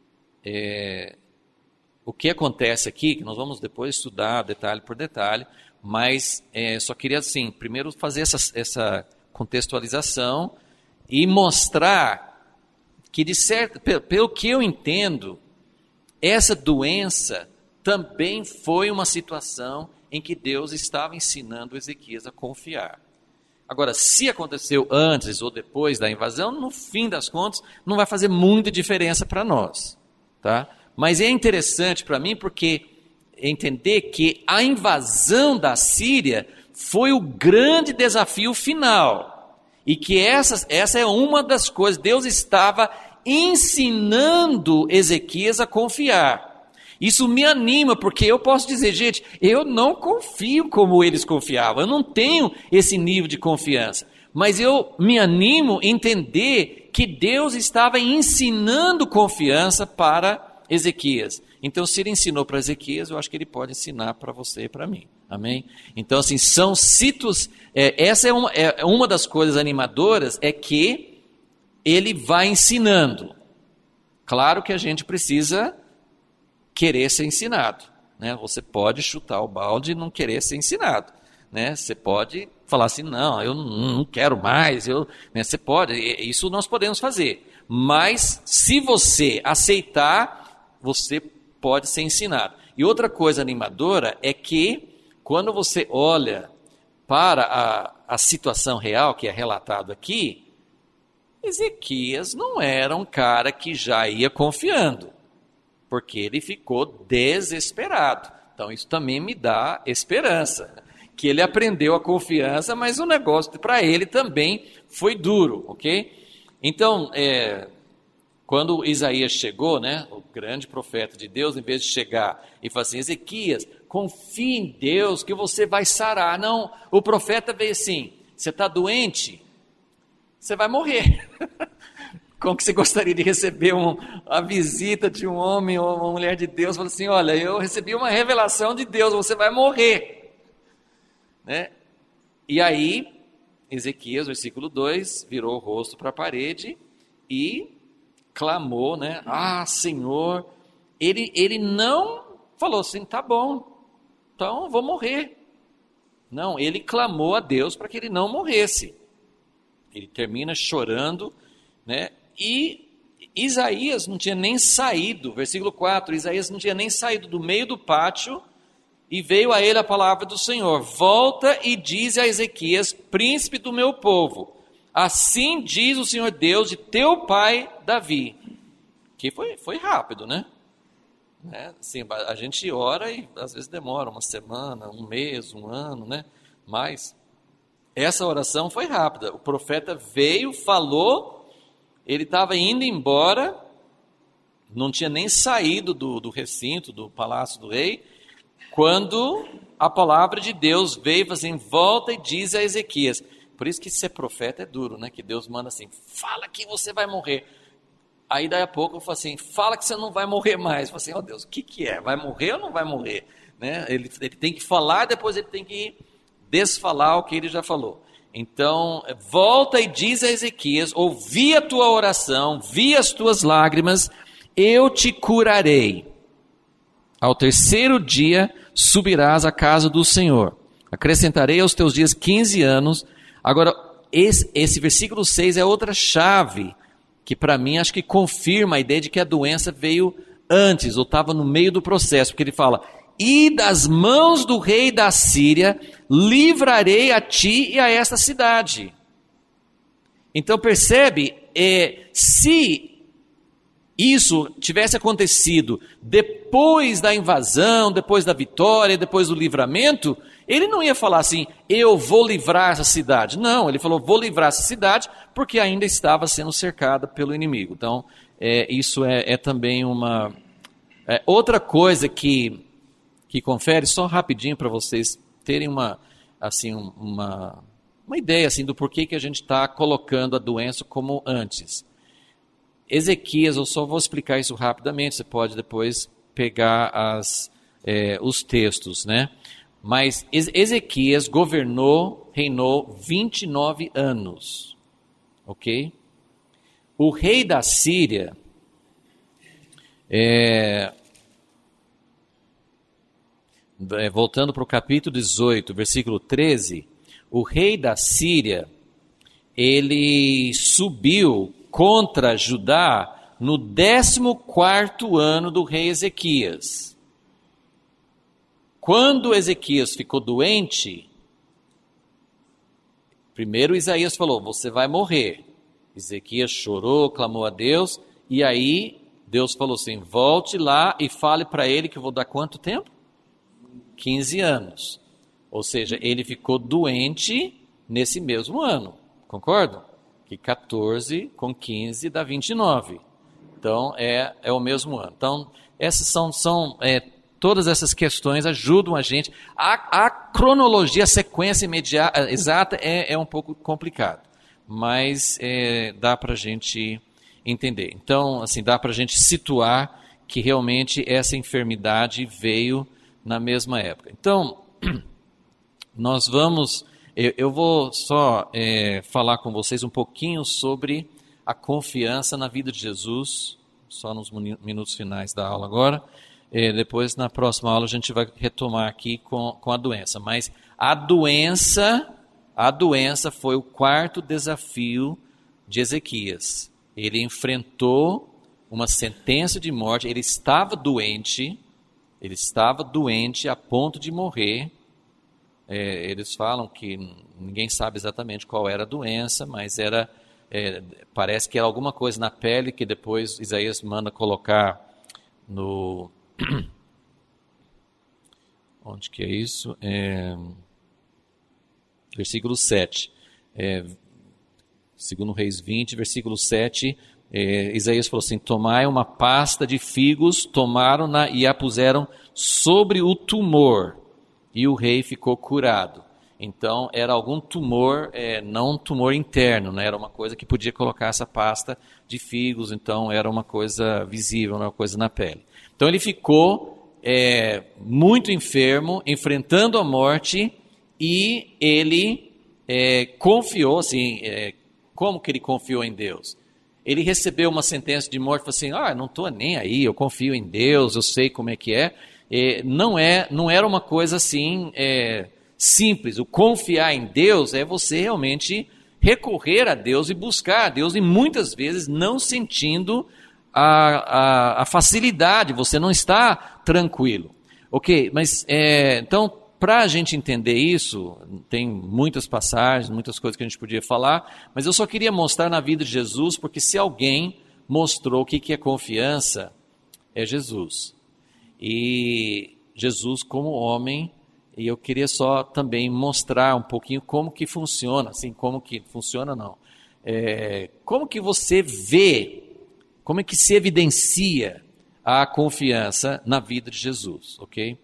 S1: o que acontece aqui, que nós vamos depois estudar detalhe por detalhe, mas só queria assim, primeiro fazer essa contextualização e mostrar que pelo que eu entendo, essa doença também foi uma situação em que Deus estava ensinando Ezequias a confiar. Agora, se aconteceu antes ou depois da invasão, no fim das contas, não vai fazer muita diferença para nós. Tá? Mas é interessante para mim porque entender que a invasão da Síria foi o grande desafio final. E que essa é uma das coisas, Deus estava ensinando Ezequias a confiar. Isso me anima, porque eu posso dizer, gente, eu não confio como eles confiavam, eu não tenho esse nível de confiança, mas eu me animo a entender que Deus estava ensinando confiança para Ezequias. Então, se ele ensinou para Ezequias, eu acho que ele pode ensinar para você e para mim, amém? Então, assim, são sítios, essa é uma das coisas animadoras, é que ele vai ensinando. Claro que a gente precisa querer ser ensinado, né? Você pode chutar o balde e não querer ser ensinado, né? Você pode falar assim, não, eu não quero mais, né? Você pode, isso nós podemos fazer, mas se você aceitar, você pode ser ensinado. E outra coisa animadora é que quando você olha para a situação real que é relatado aqui, Ezequias não era um cara que já ia confiando, porque ele ficou desesperado. Então isso também me dá esperança, que ele aprendeu a confiança, mas o negócio para ele também foi duro, ok? Então, quando Isaías chegou, né, o grande profeta de Deus, em vez de chegar e falar assim, Ezequias, confie em Deus que você vai sarar. Não, o profeta veio assim, você está doente? Você vai morrer. Como que você gostaria de receber a visita de um homem ou uma mulher de Deus? Falando assim, olha, eu recebi uma revelação de Deus, você vai morrer. Né? E aí, Ezequias, versículo 2, virou o rosto para a parede e clamou, né? Ah, Senhor, ele não falou assim, tá bom, então eu vou morrer. Não, ele clamou a Deus para que ele não morresse. Ele termina chorando, né? E Isaías não tinha nem saído, versículo 4, Isaías não tinha nem saído do meio do pátio, e veio a ele a palavra do Senhor, volta e diz a Ezequias, príncipe do meu povo, assim diz o Senhor Deus de teu pai Davi, que foi rápido, né? Assim, a gente ora e às vezes demora uma semana, um mês, um ano, né? Mas essa oração foi rápida, o profeta veio, falou, ele estava indo embora, não tinha nem saído do recinto, do palácio do rei, quando a palavra de Deus veio assim, volta e diz a Ezequias. Por isso que ser profeta é duro, né? Que Deus manda assim, fala que você vai morrer. Aí daí a pouco eu falo assim, fala que você não vai morrer mais. Eu falo assim, ó Deus, o que é? Vai morrer ou não vai morrer? Né? Ele tem que falar, depois ele tem que desfalar o que ele já falou. Então, volta e diz a Ezequias, ouvi a tua oração, vi as tuas lágrimas, eu te curarei. Ao terceiro dia subirás à casa do Senhor. acrescentarei aos teus dias 15 anos. Agora, esse versículo 6 é outra chave, que para mim acho que confirma a ideia de que a doença veio antes, ou estava no meio do processo, porque ele fala, e das mãos do rei da Síria livrarei a ti e a esta cidade. Então percebe, se isso tivesse acontecido depois da invasão, depois da vitória, depois do livramento, ele não ia falar assim, eu vou livrar essa cidade. Não, ele falou, vou livrar essa cidade, porque ainda estava sendo cercada pelo inimigo. Então, isso é também uma... outra coisa que confere, só rapidinho para vocês terem uma ideia assim, do porquê que a gente está colocando a doença como antes. Ezequias, eu só vou explicar isso rapidamente, você pode depois pegar os textos, né? Mas Ezequias reinou 29 anos, ok? O rei da Síria, voltando para o capítulo 18, versículo 13, o rei da Síria, ele subiu contra Judá no 14º ano do rei Ezequias. Quando Ezequias ficou doente, primeiro Isaías falou, você vai morrer. Ezequias chorou, clamou a Deus, e aí Deus falou assim, volte lá e fale para ele que eu vou dar quanto tempo? 15 anos. Ou seja, ele ficou doente nesse mesmo ano, concordam? Que 14 com 15 dá 29. Então, é o mesmo ano. Então, essas são todas essas questões ajudam a gente. A cronologia, a sequência imediata, exata, é um pouco complicado. Mas dá para a gente entender. Então, assim, dá para a gente situar que realmente essa enfermidade veio na mesma época. Então, nós vamos... Eu vou só falar com vocês um pouquinho sobre a confiança na vida de Jesus, só nos minutos finais da aula agora. Depois, na próxima aula, a gente vai retomar aqui com a doença. Mas a doença foi o quarto desafio de Ezequias. Ele enfrentou uma sentença de morte, ele estava doente a ponto de morrer. Eles falam que ninguém sabe exatamente qual era a doença, mas parece que era alguma coisa na pele que depois Isaías manda colocar no... Onde que é isso? Versículo 7. Segundo Reis 20, versículo 7, Isaías falou assim, tomai uma pasta de figos, tomaram-na e a puseram sobre o tumor. E o rei ficou curado. Então, era algum tumor, não um tumor interno, né? Era uma coisa que podia colocar essa pasta de figos, então era uma coisa visível, uma coisa na pele. Então, ele ficou muito enfermo, enfrentando a morte, e ele confiou, assim, como que ele confiou em Deus? Ele recebeu uma sentença de morte, falou assim, não estou nem aí, eu confio em Deus, eu sei como é que é. Não era uma coisa assim simples. O confiar em Deus é você realmente recorrer a Deus e buscar a Deus, e muitas vezes não sentindo a facilidade, você não está tranquilo. Ok, mas então, para a gente entender isso, tem muitas passagens, muitas coisas que a gente podia falar, mas eu só queria mostrar na vida de Jesus, porque se alguém mostrou o que é confiança, é Jesus. E Jesus como homem, e eu queria só também mostrar um pouquinho como que funciona, assim, como que funciona não, como que você vê, como é que se evidencia a confiança na vida de Jesus, ok?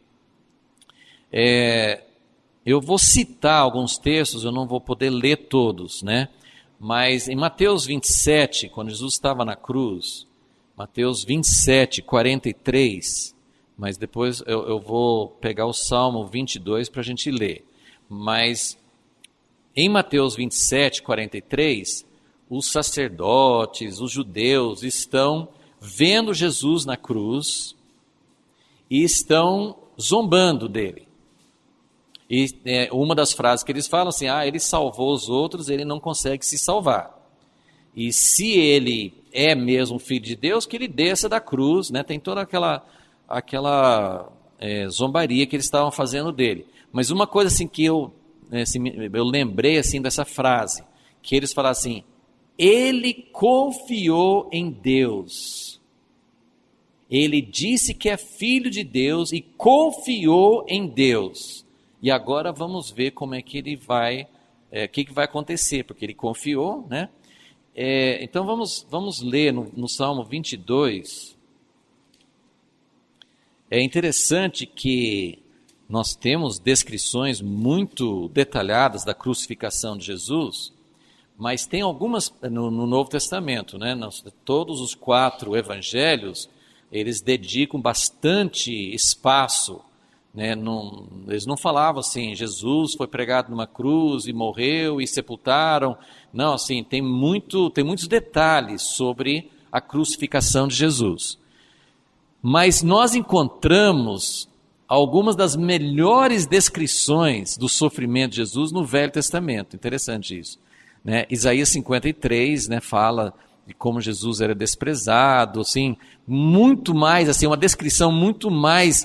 S1: Eu vou citar alguns textos, eu não vou poder ler todos, né? Mas em Mateus 27, quando Jesus estava na cruz, Mateus 27, 43... mas depois eu vou pegar o Salmo 22 para a gente ler. Mas em Mateus 27, 43, os sacerdotes, os judeus estão vendo Jesus na cruz e estão zombando dele. E uma das frases que eles falam assim, ele salvou os outros, ele não consegue se salvar. E se ele é mesmo filho de Deus, que ele desça da cruz, né? Tem toda aquela zombaria que eles estavam fazendo dele. Mas uma coisa assim que eu lembrei assim dessa frase, que eles falaram assim, ele confiou em Deus. Ele disse que é filho de Deus e confiou em Deus. E agora vamos ver como é que ele vai, o que vai acontecer, porque ele confiou, né? Então vamos ler no Salmo 22. É interessante que nós temos descrições muito detalhadas da crucificação de Jesus, mas tem algumas no Novo Testamento, né? Todos os 4 evangelhos, eles dedicam bastante espaço, né? Eles não falavam assim, Jesus foi pregado numa cruz e morreu e sepultaram. Não, assim, tem muitos detalhes sobre a crucificação de Jesus. Mas nós encontramos algumas das melhores descrições do sofrimento de Jesus no Velho Testamento. Interessante isso, né? Isaías 53, né, fala de como Jesus era desprezado, assim, muito mais, assim, uma descrição muito mais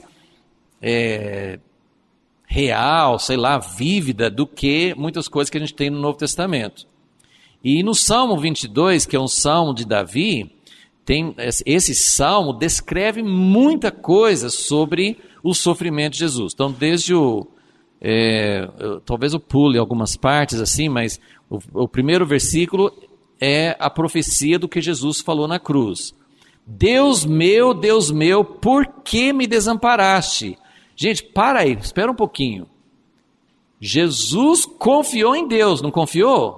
S1: real, sei lá, vívida do que muitas coisas que a gente tem no Novo Testamento. E no Salmo 22, que é um salmo de Davi, esse salmo descreve muita coisa sobre o sofrimento de Jesus. Então, desde talvez eu pule algumas partes assim, mas o primeiro versículo é a profecia do que Jesus falou na cruz. Deus meu, por que me desamparaste? Gente, para aí, espera um pouquinho. Jesus confiou em Deus, não confiou?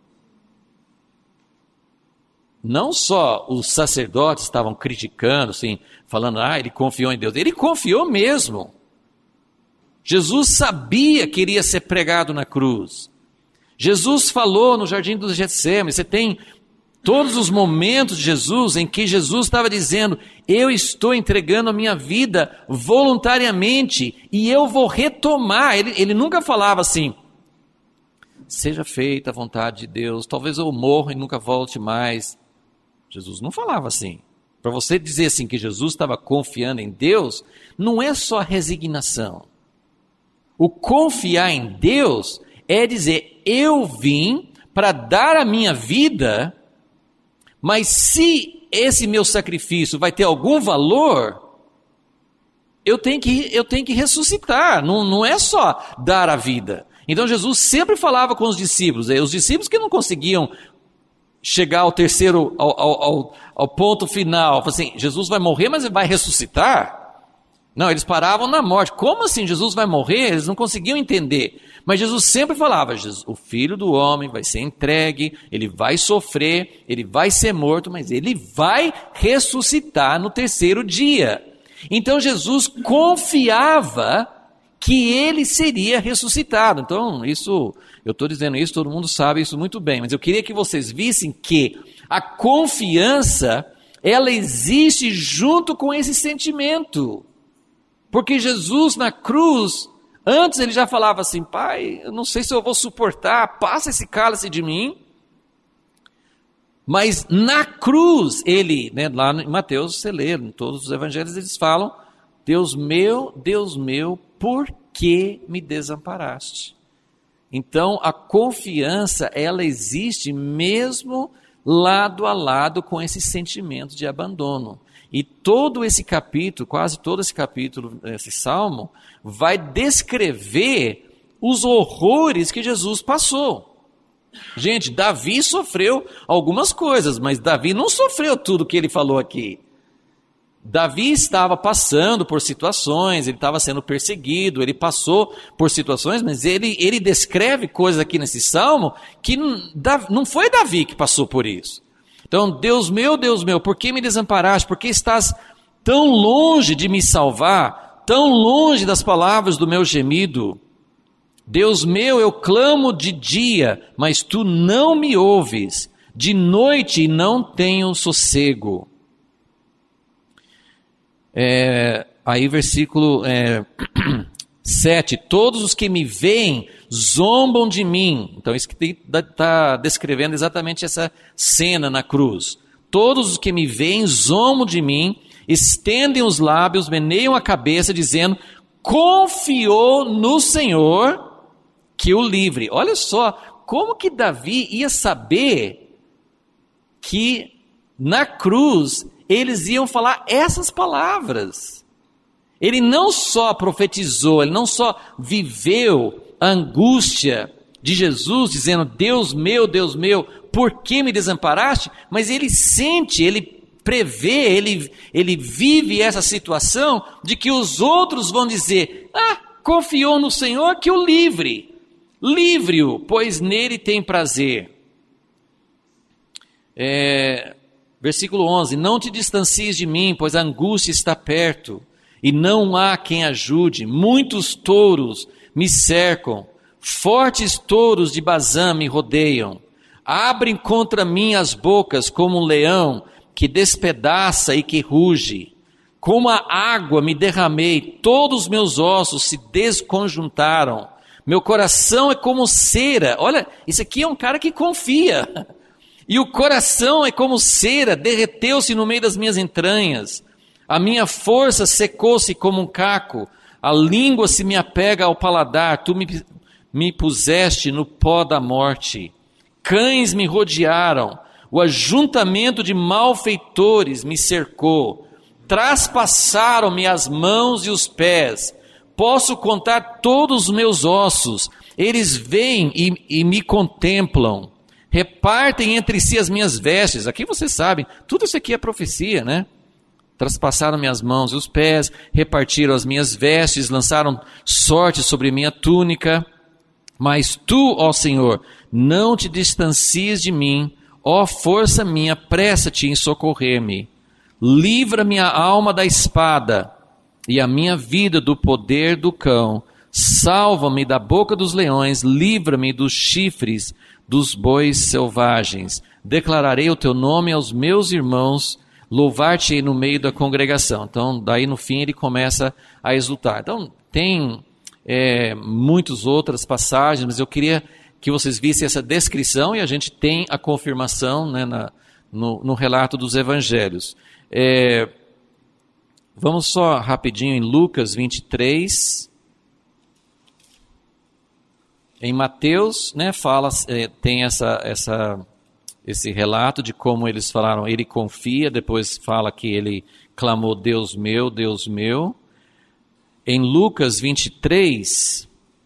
S1: Não só os sacerdotes estavam criticando, assim, falando, ele confiou em Deus. Ele confiou mesmo. Jesus sabia que iria ser pregado na cruz. Jesus falou no jardim do Getsemane, você tem todos os momentos de Jesus em que Jesus estava dizendo, eu estou entregando a minha vida voluntariamente e eu vou retomar. Ele nunca falava assim, seja feita a vontade de Deus, talvez eu morra e nunca volte mais. Jesus não falava assim. Para você dizer assim que Jesus estava confiando em Deus, não é só resignação. O confiar em Deus é dizer, eu vim para dar a minha vida, mas se esse meu sacrifício vai ter algum valor, eu tenho que ressuscitar, não é só dar a vida. Então Jesus sempre falava com os discípulos que não conseguiam chegar ao terceiro, ao ponto final, assim, Jesus vai morrer, mas ele vai ressuscitar? Não, eles paravam na morte. Como assim Jesus vai morrer? Eles não conseguiam entender. Mas Jesus sempre falava, o Filho do Homem vai ser entregue, ele vai sofrer, ele vai ser morto, mas ele vai ressuscitar no terceiro dia. Então Jesus confiava que ele seria ressuscitado. Então eu estou dizendo isso, todo mundo sabe isso muito bem, mas eu queria que vocês vissem que a confiança, ela existe junto com esse sentimento. Porque Jesus na cruz, antes ele já falava assim, Pai, eu não sei se eu vou suportar, passa esse cálice de mim. Mas na cruz, ele, né, lá em Mateus, você lê, em todos os evangelhos eles falam, Deus meu, por que me desamparaste? Então a confiança, ela existe mesmo lado a lado com esse sentimento de abandono. E todo esse capítulo, quase todo esse capítulo, esse salmo, vai descrever os horrores que Jesus passou. Gente, Davi sofreu algumas coisas, mas Davi não sofreu tudo que ele falou aqui. Davi estava passando por situações, ele estava sendo perseguido, ele passou por situações, mas ele descreve coisas aqui nesse salmo que não foi Davi que passou por isso. Então, Deus meu, por que me desamparaste? Por que estás tão longe de me salvar? Tão longe das palavras do meu gemido? Deus meu, eu clamo de dia, mas tu não me ouves. De noite não tenho sossego. Aí versículo 7, todos os que me veem zombam de mim. Então isso que está descrevendo exatamente essa cena na cruz. Todos os que me veem zombam de mim, estendem os lábios, meneiam a cabeça, dizendo, confiou no Senhor que o livre. Olha só, como que Davi ia saber que na cruz eles iam falar essas palavras? Ele não só profetizou, ele não só viveu a angústia de Jesus, dizendo, Deus meu, por que me desamparaste? Mas ele sente, ele prevê, ele vive essa situação de que os outros vão dizer, confiou no Senhor que o livre-o, pois nele tem prazer. Versículo 11, não te distancies de mim, pois a angústia está perto, e não há quem ajude. Muitos touros me cercam, fortes touros de Bazã me rodeiam. Abrem contra mim as bocas como um leão que despedaça e que ruge. Como a água me derramei, todos os meus ossos se desconjuntaram. Meu coração é como cera. Olha, isso aqui é um cara que confia. E o coração é como cera, derreteu-se no meio das minhas entranhas. A minha força secou-se como um caco, a língua se me apega ao paladar, tu me puseste no pó da morte. Cães me rodearam, o ajuntamento de malfeitores me cercou, traspassaram-me as mãos e os pés, posso contar todos os meus ossos, eles vêm e me contemplam, repartem entre si as minhas vestes. Aqui vocês sabem, tudo isso aqui é profecia, né? Traspassaram minhas mãos e os pés, repartiram as minhas vestes, lançaram sorte sobre minha túnica. Mas tu, ó Senhor, não te distancies de mim, ó força minha, apressa-te em socorrer-me. Livra minha alma da espada e a minha vida do poder do cão. Salva-me da boca dos leões, livra-me dos chifres dos bois selvagens. Declararei o teu nome aos meus irmãos, louvar-te-ei no meio da congregação. Então, daí no fim ele começa a exultar. Então, tem muitas outras passagens, mas eu queria que vocês vissem essa descrição e a gente tem a confirmação, né, no relato dos evangelhos. Vamos só rapidinho em Lucas 23. Em Mateus, né, tem esse relato de como eles falaram, ele confia, depois fala que ele clamou, Deus meu, Deus meu. Em Lucas 23,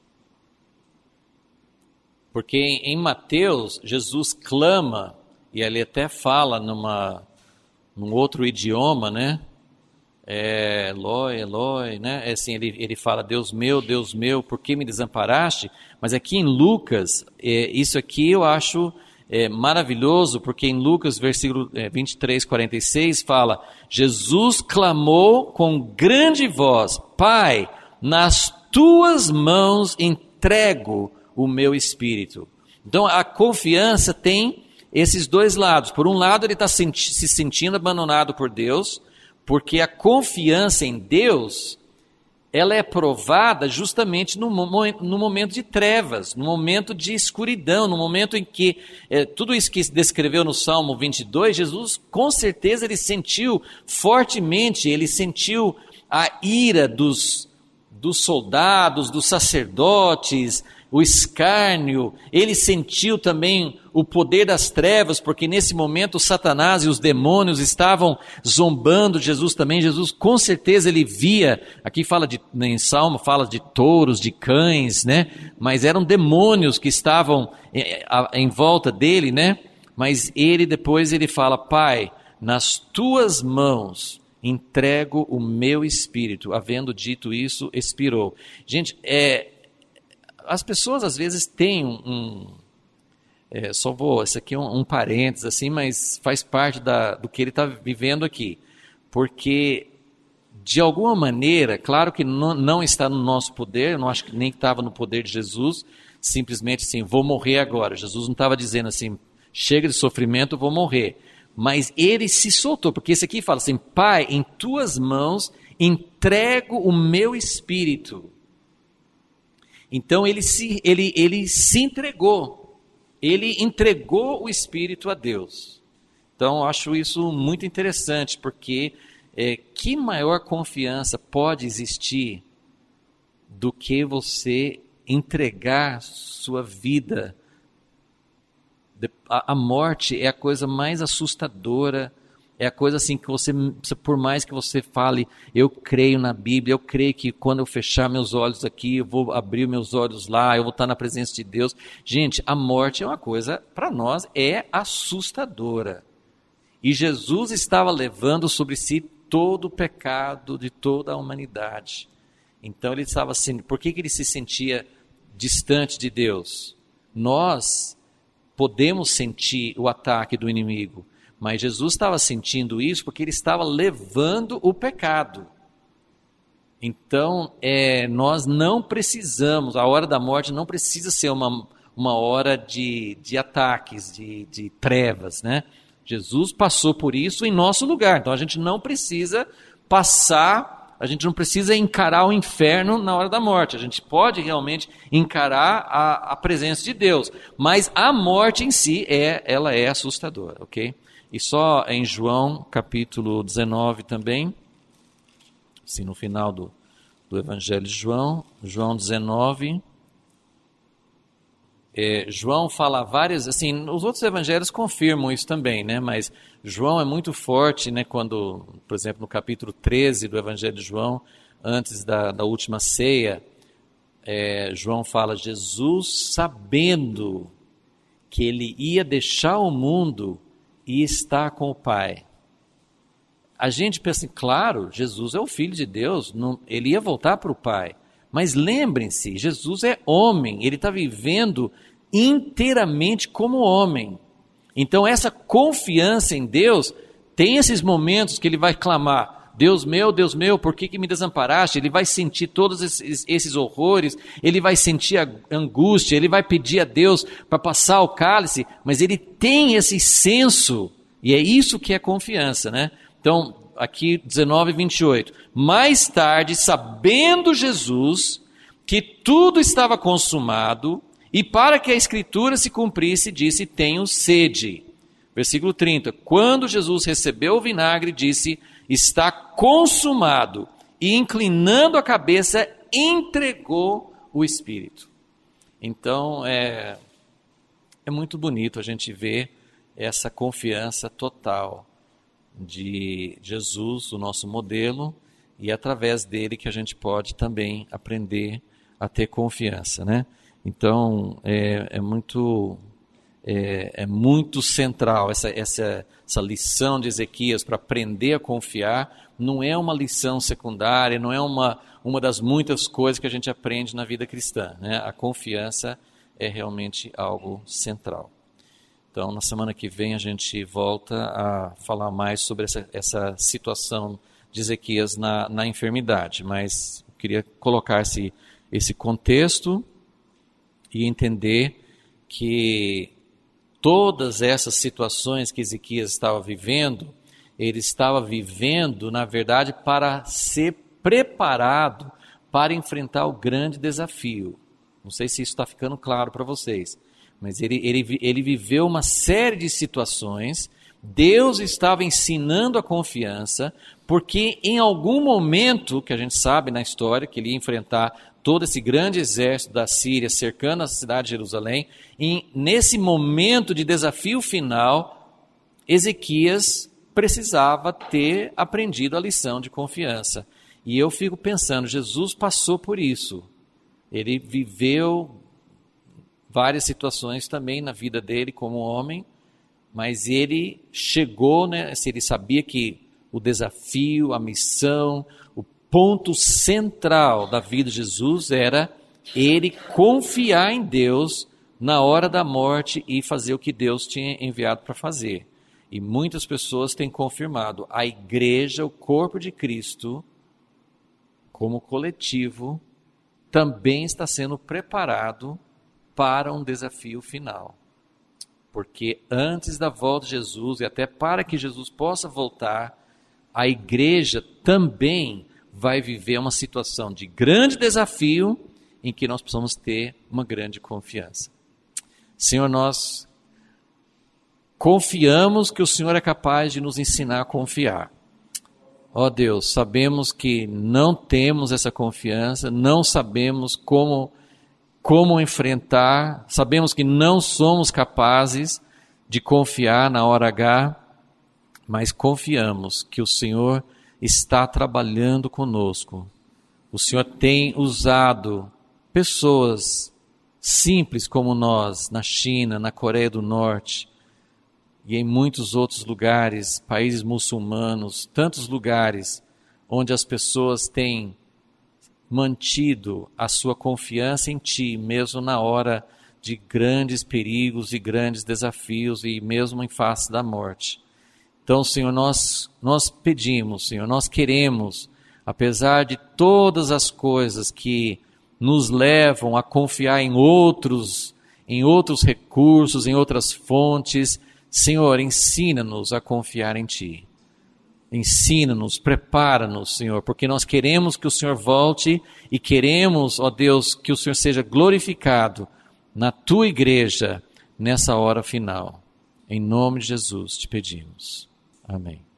S1: porque em Mateus, Jesus clama, e ele até fala num outro idioma, né? Eloi, Eloi, né? Assim, ele fala, Deus meu, por que me desamparaste? Mas aqui em Lucas, isso aqui eu acho maravilhoso, porque em Lucas, versículo 23, 46, fala, Jesus clamou com grande voz, Pai, nas tuas mãos entrego o meu espírito. Então a confiança tem esses dois lados. Por um lado ele está se sentindo abandonado por Deus, porque a confiança em Deus, ela é provada justamente no momento de trevas, no momento de escuridão, no momento em que, tudo isso que se descreveu no Salmo 22, Jesus com certeza ele sentiu fortemente, ele sentiu a ira dos soldados, dos sacerdotes, o escárnio, ele sentiu também o poder das trevas, porque nesse momento Satanás e os demônios estavam zombando de Jesus também. Jesus com certeza ele via, aqui fala em Salmo fala de touros, de cães, né? Mas eram demônios que estavam em volta dele, né? Mas depois ele fala, Pai, nas tuas mãos entrego o meu espírito. Havendo dito isso, expirou. Gente, as pessoas às vezes têm isso aqui é um parênteses assim, mas faz parte do que ele está vivendo aqui, porque de alguma maneira, claro que não está no nosso poder, eu não acho que nem estava no poder de Jesus, simplesmente assim, vou morrer agora. Jesus não estava dizendo assim, chega de sofrimento, vou morrer, mas ele se soltou, porque esse aqui fala assim, Pai, em tuas mãos entrego o meu espírito. Então ele se entregou, ele entregou o Espírito a Deus. Então eu acho isso muito interessante, porque que maior confiança pode existir do que você entregar sua vida? A morte é a coisa mais assustadora, é a coisa assim que você, por mais que você fale, eu creio na Bíblia, eu creio que quando eu fechar meus olhos aqui, eu vou abrir meus olhos lá, eu vou estar na presença de Deus. Gente, a morte é uma coisa, para nós, é assustadora. E Jesus estava levando sobre si todo o pecado de toda a humanidade. Então ele estava assim, por que ele se sentia distante de Deus? Nós podemos sentir o ataque do inimigo, mas Jesus estava sentindo isso porque ele estava levando o pecado. Então, nós não precisamos, a hora da morte não precisa ser uma hora de ataques, de trevas, né? Jesus passou por isso em nosso lugar, então a gente não precisa passar, a gente não precisa encarar o inferno na hora da morte, a gente pode realmente encarar a presença de Deus, mas a morte em si, ela é assustadora, ok? E só em João capítulo 19 também, assim, no final do Evangelho de João 19, João fala várias, assim, os outros evangelhos confirmam isso também, né? Mas João é muito forte, né? Quando, por exemplo, no capítulo 13 do Evangelho de João, antes da última ceia, João fala, Jesus sabendo que ele ia deixar o mundo e estar com o Pai. A gente pensa, claro, Jesus é o Filho de Deus, ele ia voltar para o Pai. Mas lembrem-se, Jesus é homem, ele está vivendo inteiramente como homem. Então essa confiança em Deus, tem esses momentos que ele vai clamar, Deus meu, por que me desamparaste? Ele vai sentir todos esses horrores, ele vai sentir a angústia, ele vai pedir a Deus para passar o cálice, mas ele tem esse senso, e é isso que é confiança, né? Então, aqui 19:28, mais tarde, sabendo Jesus que tudo estava consumado, e para que a Escritura se cumprisse, disse, tenho sede. Versículo 30, quando Jesus recebeu o vinagre, disse, está consumado, e inclinando a cabeça, entregou o Espírito. Então, é muito bonito a gente ver essa confiança total de Jesus, o nosso modelo, e através dele que a gente pode também aprender a ter confiança, né? Então, é muito central essa lição de Ezequias para aprender a confiar. Não é uma lição secundária, não é uma das muitas coisas que a gente aprende na vida cristã, né? A confiança é realmente algo central. Então, na semana que vem a gente volta a falar mais sobre essa situação de Ezequias na enfermidade, mas eu queria colocar esse contexto e entender que todas essas situações que Ezequias estava vivendo, ele estava vivendo, na verdade, para ser preparado para enfrentar o grande desafio. Não sei se isso está ficando claro para vocês, mas ele viveu uma série de situações. Deus estava ensinando a confiança, porque em algum momento, que a gente sabe na história, que ele ia enfrentar todo esse grande exército da Síria cercando a cidade de Jerusalém, e nesse momento de desafio final, Ezequias precisava ter aprendido a lição de confiança. E eu fico pensando, Jesus passou por isso. Ele viveu várias situações também na vida dele como homem, mas ele chegou, né, ele sabia que o desafio, a missão, o ponto central da vida de Jesus era ele confiar em Deus na hora da morte e fazer o que Deus tinha enviado para fazer. E muitas pessoas têm confirmado, a igreja, o corpo de Cristo, como coletivo, também está sendo preparado para um desafio final. Porque antes da volta de Jesus, e até para que Jesus possa voltar, a igreja também vai viver uma situação de grande desafio, em que nós possamos ter uma grande confiança. Senhor, nós confiamos que o Senhor é capaz de nos ensinar a confiar. Ó Deus, sabemos que não temos essa confiança, não sabemos como enfrentar, sabemos que não somos capazes de confiar na hora H, mas confiamos que o Senhor está trabalhando conosco. O Senhor tem usado pessoas simples como nós, na China, na Coreia do Norte, e em muitos outros lugares, países muçulmanos, tantos lugares onde as pessoas têm mantido a sua confiança em Ti, mesmo na hora de grandes perigos e grandes desafios e mesmo em face da morte. Então, Senhor, nós pedimos, Senhor, nós queremos, apesar de todas as coisas que nos levam a confiar em outros recursos, em outras fontes, Senhor, ensina-nos a confiar em Ti. Ensina-nos, prepara-nos, Senhor, porque nós queremos que o Senhor volte e queremos, ó Deus, que o Senhor seja glorificado na Tua igreja nessa hora final. Em nome de Jesus te pedimos. Amém.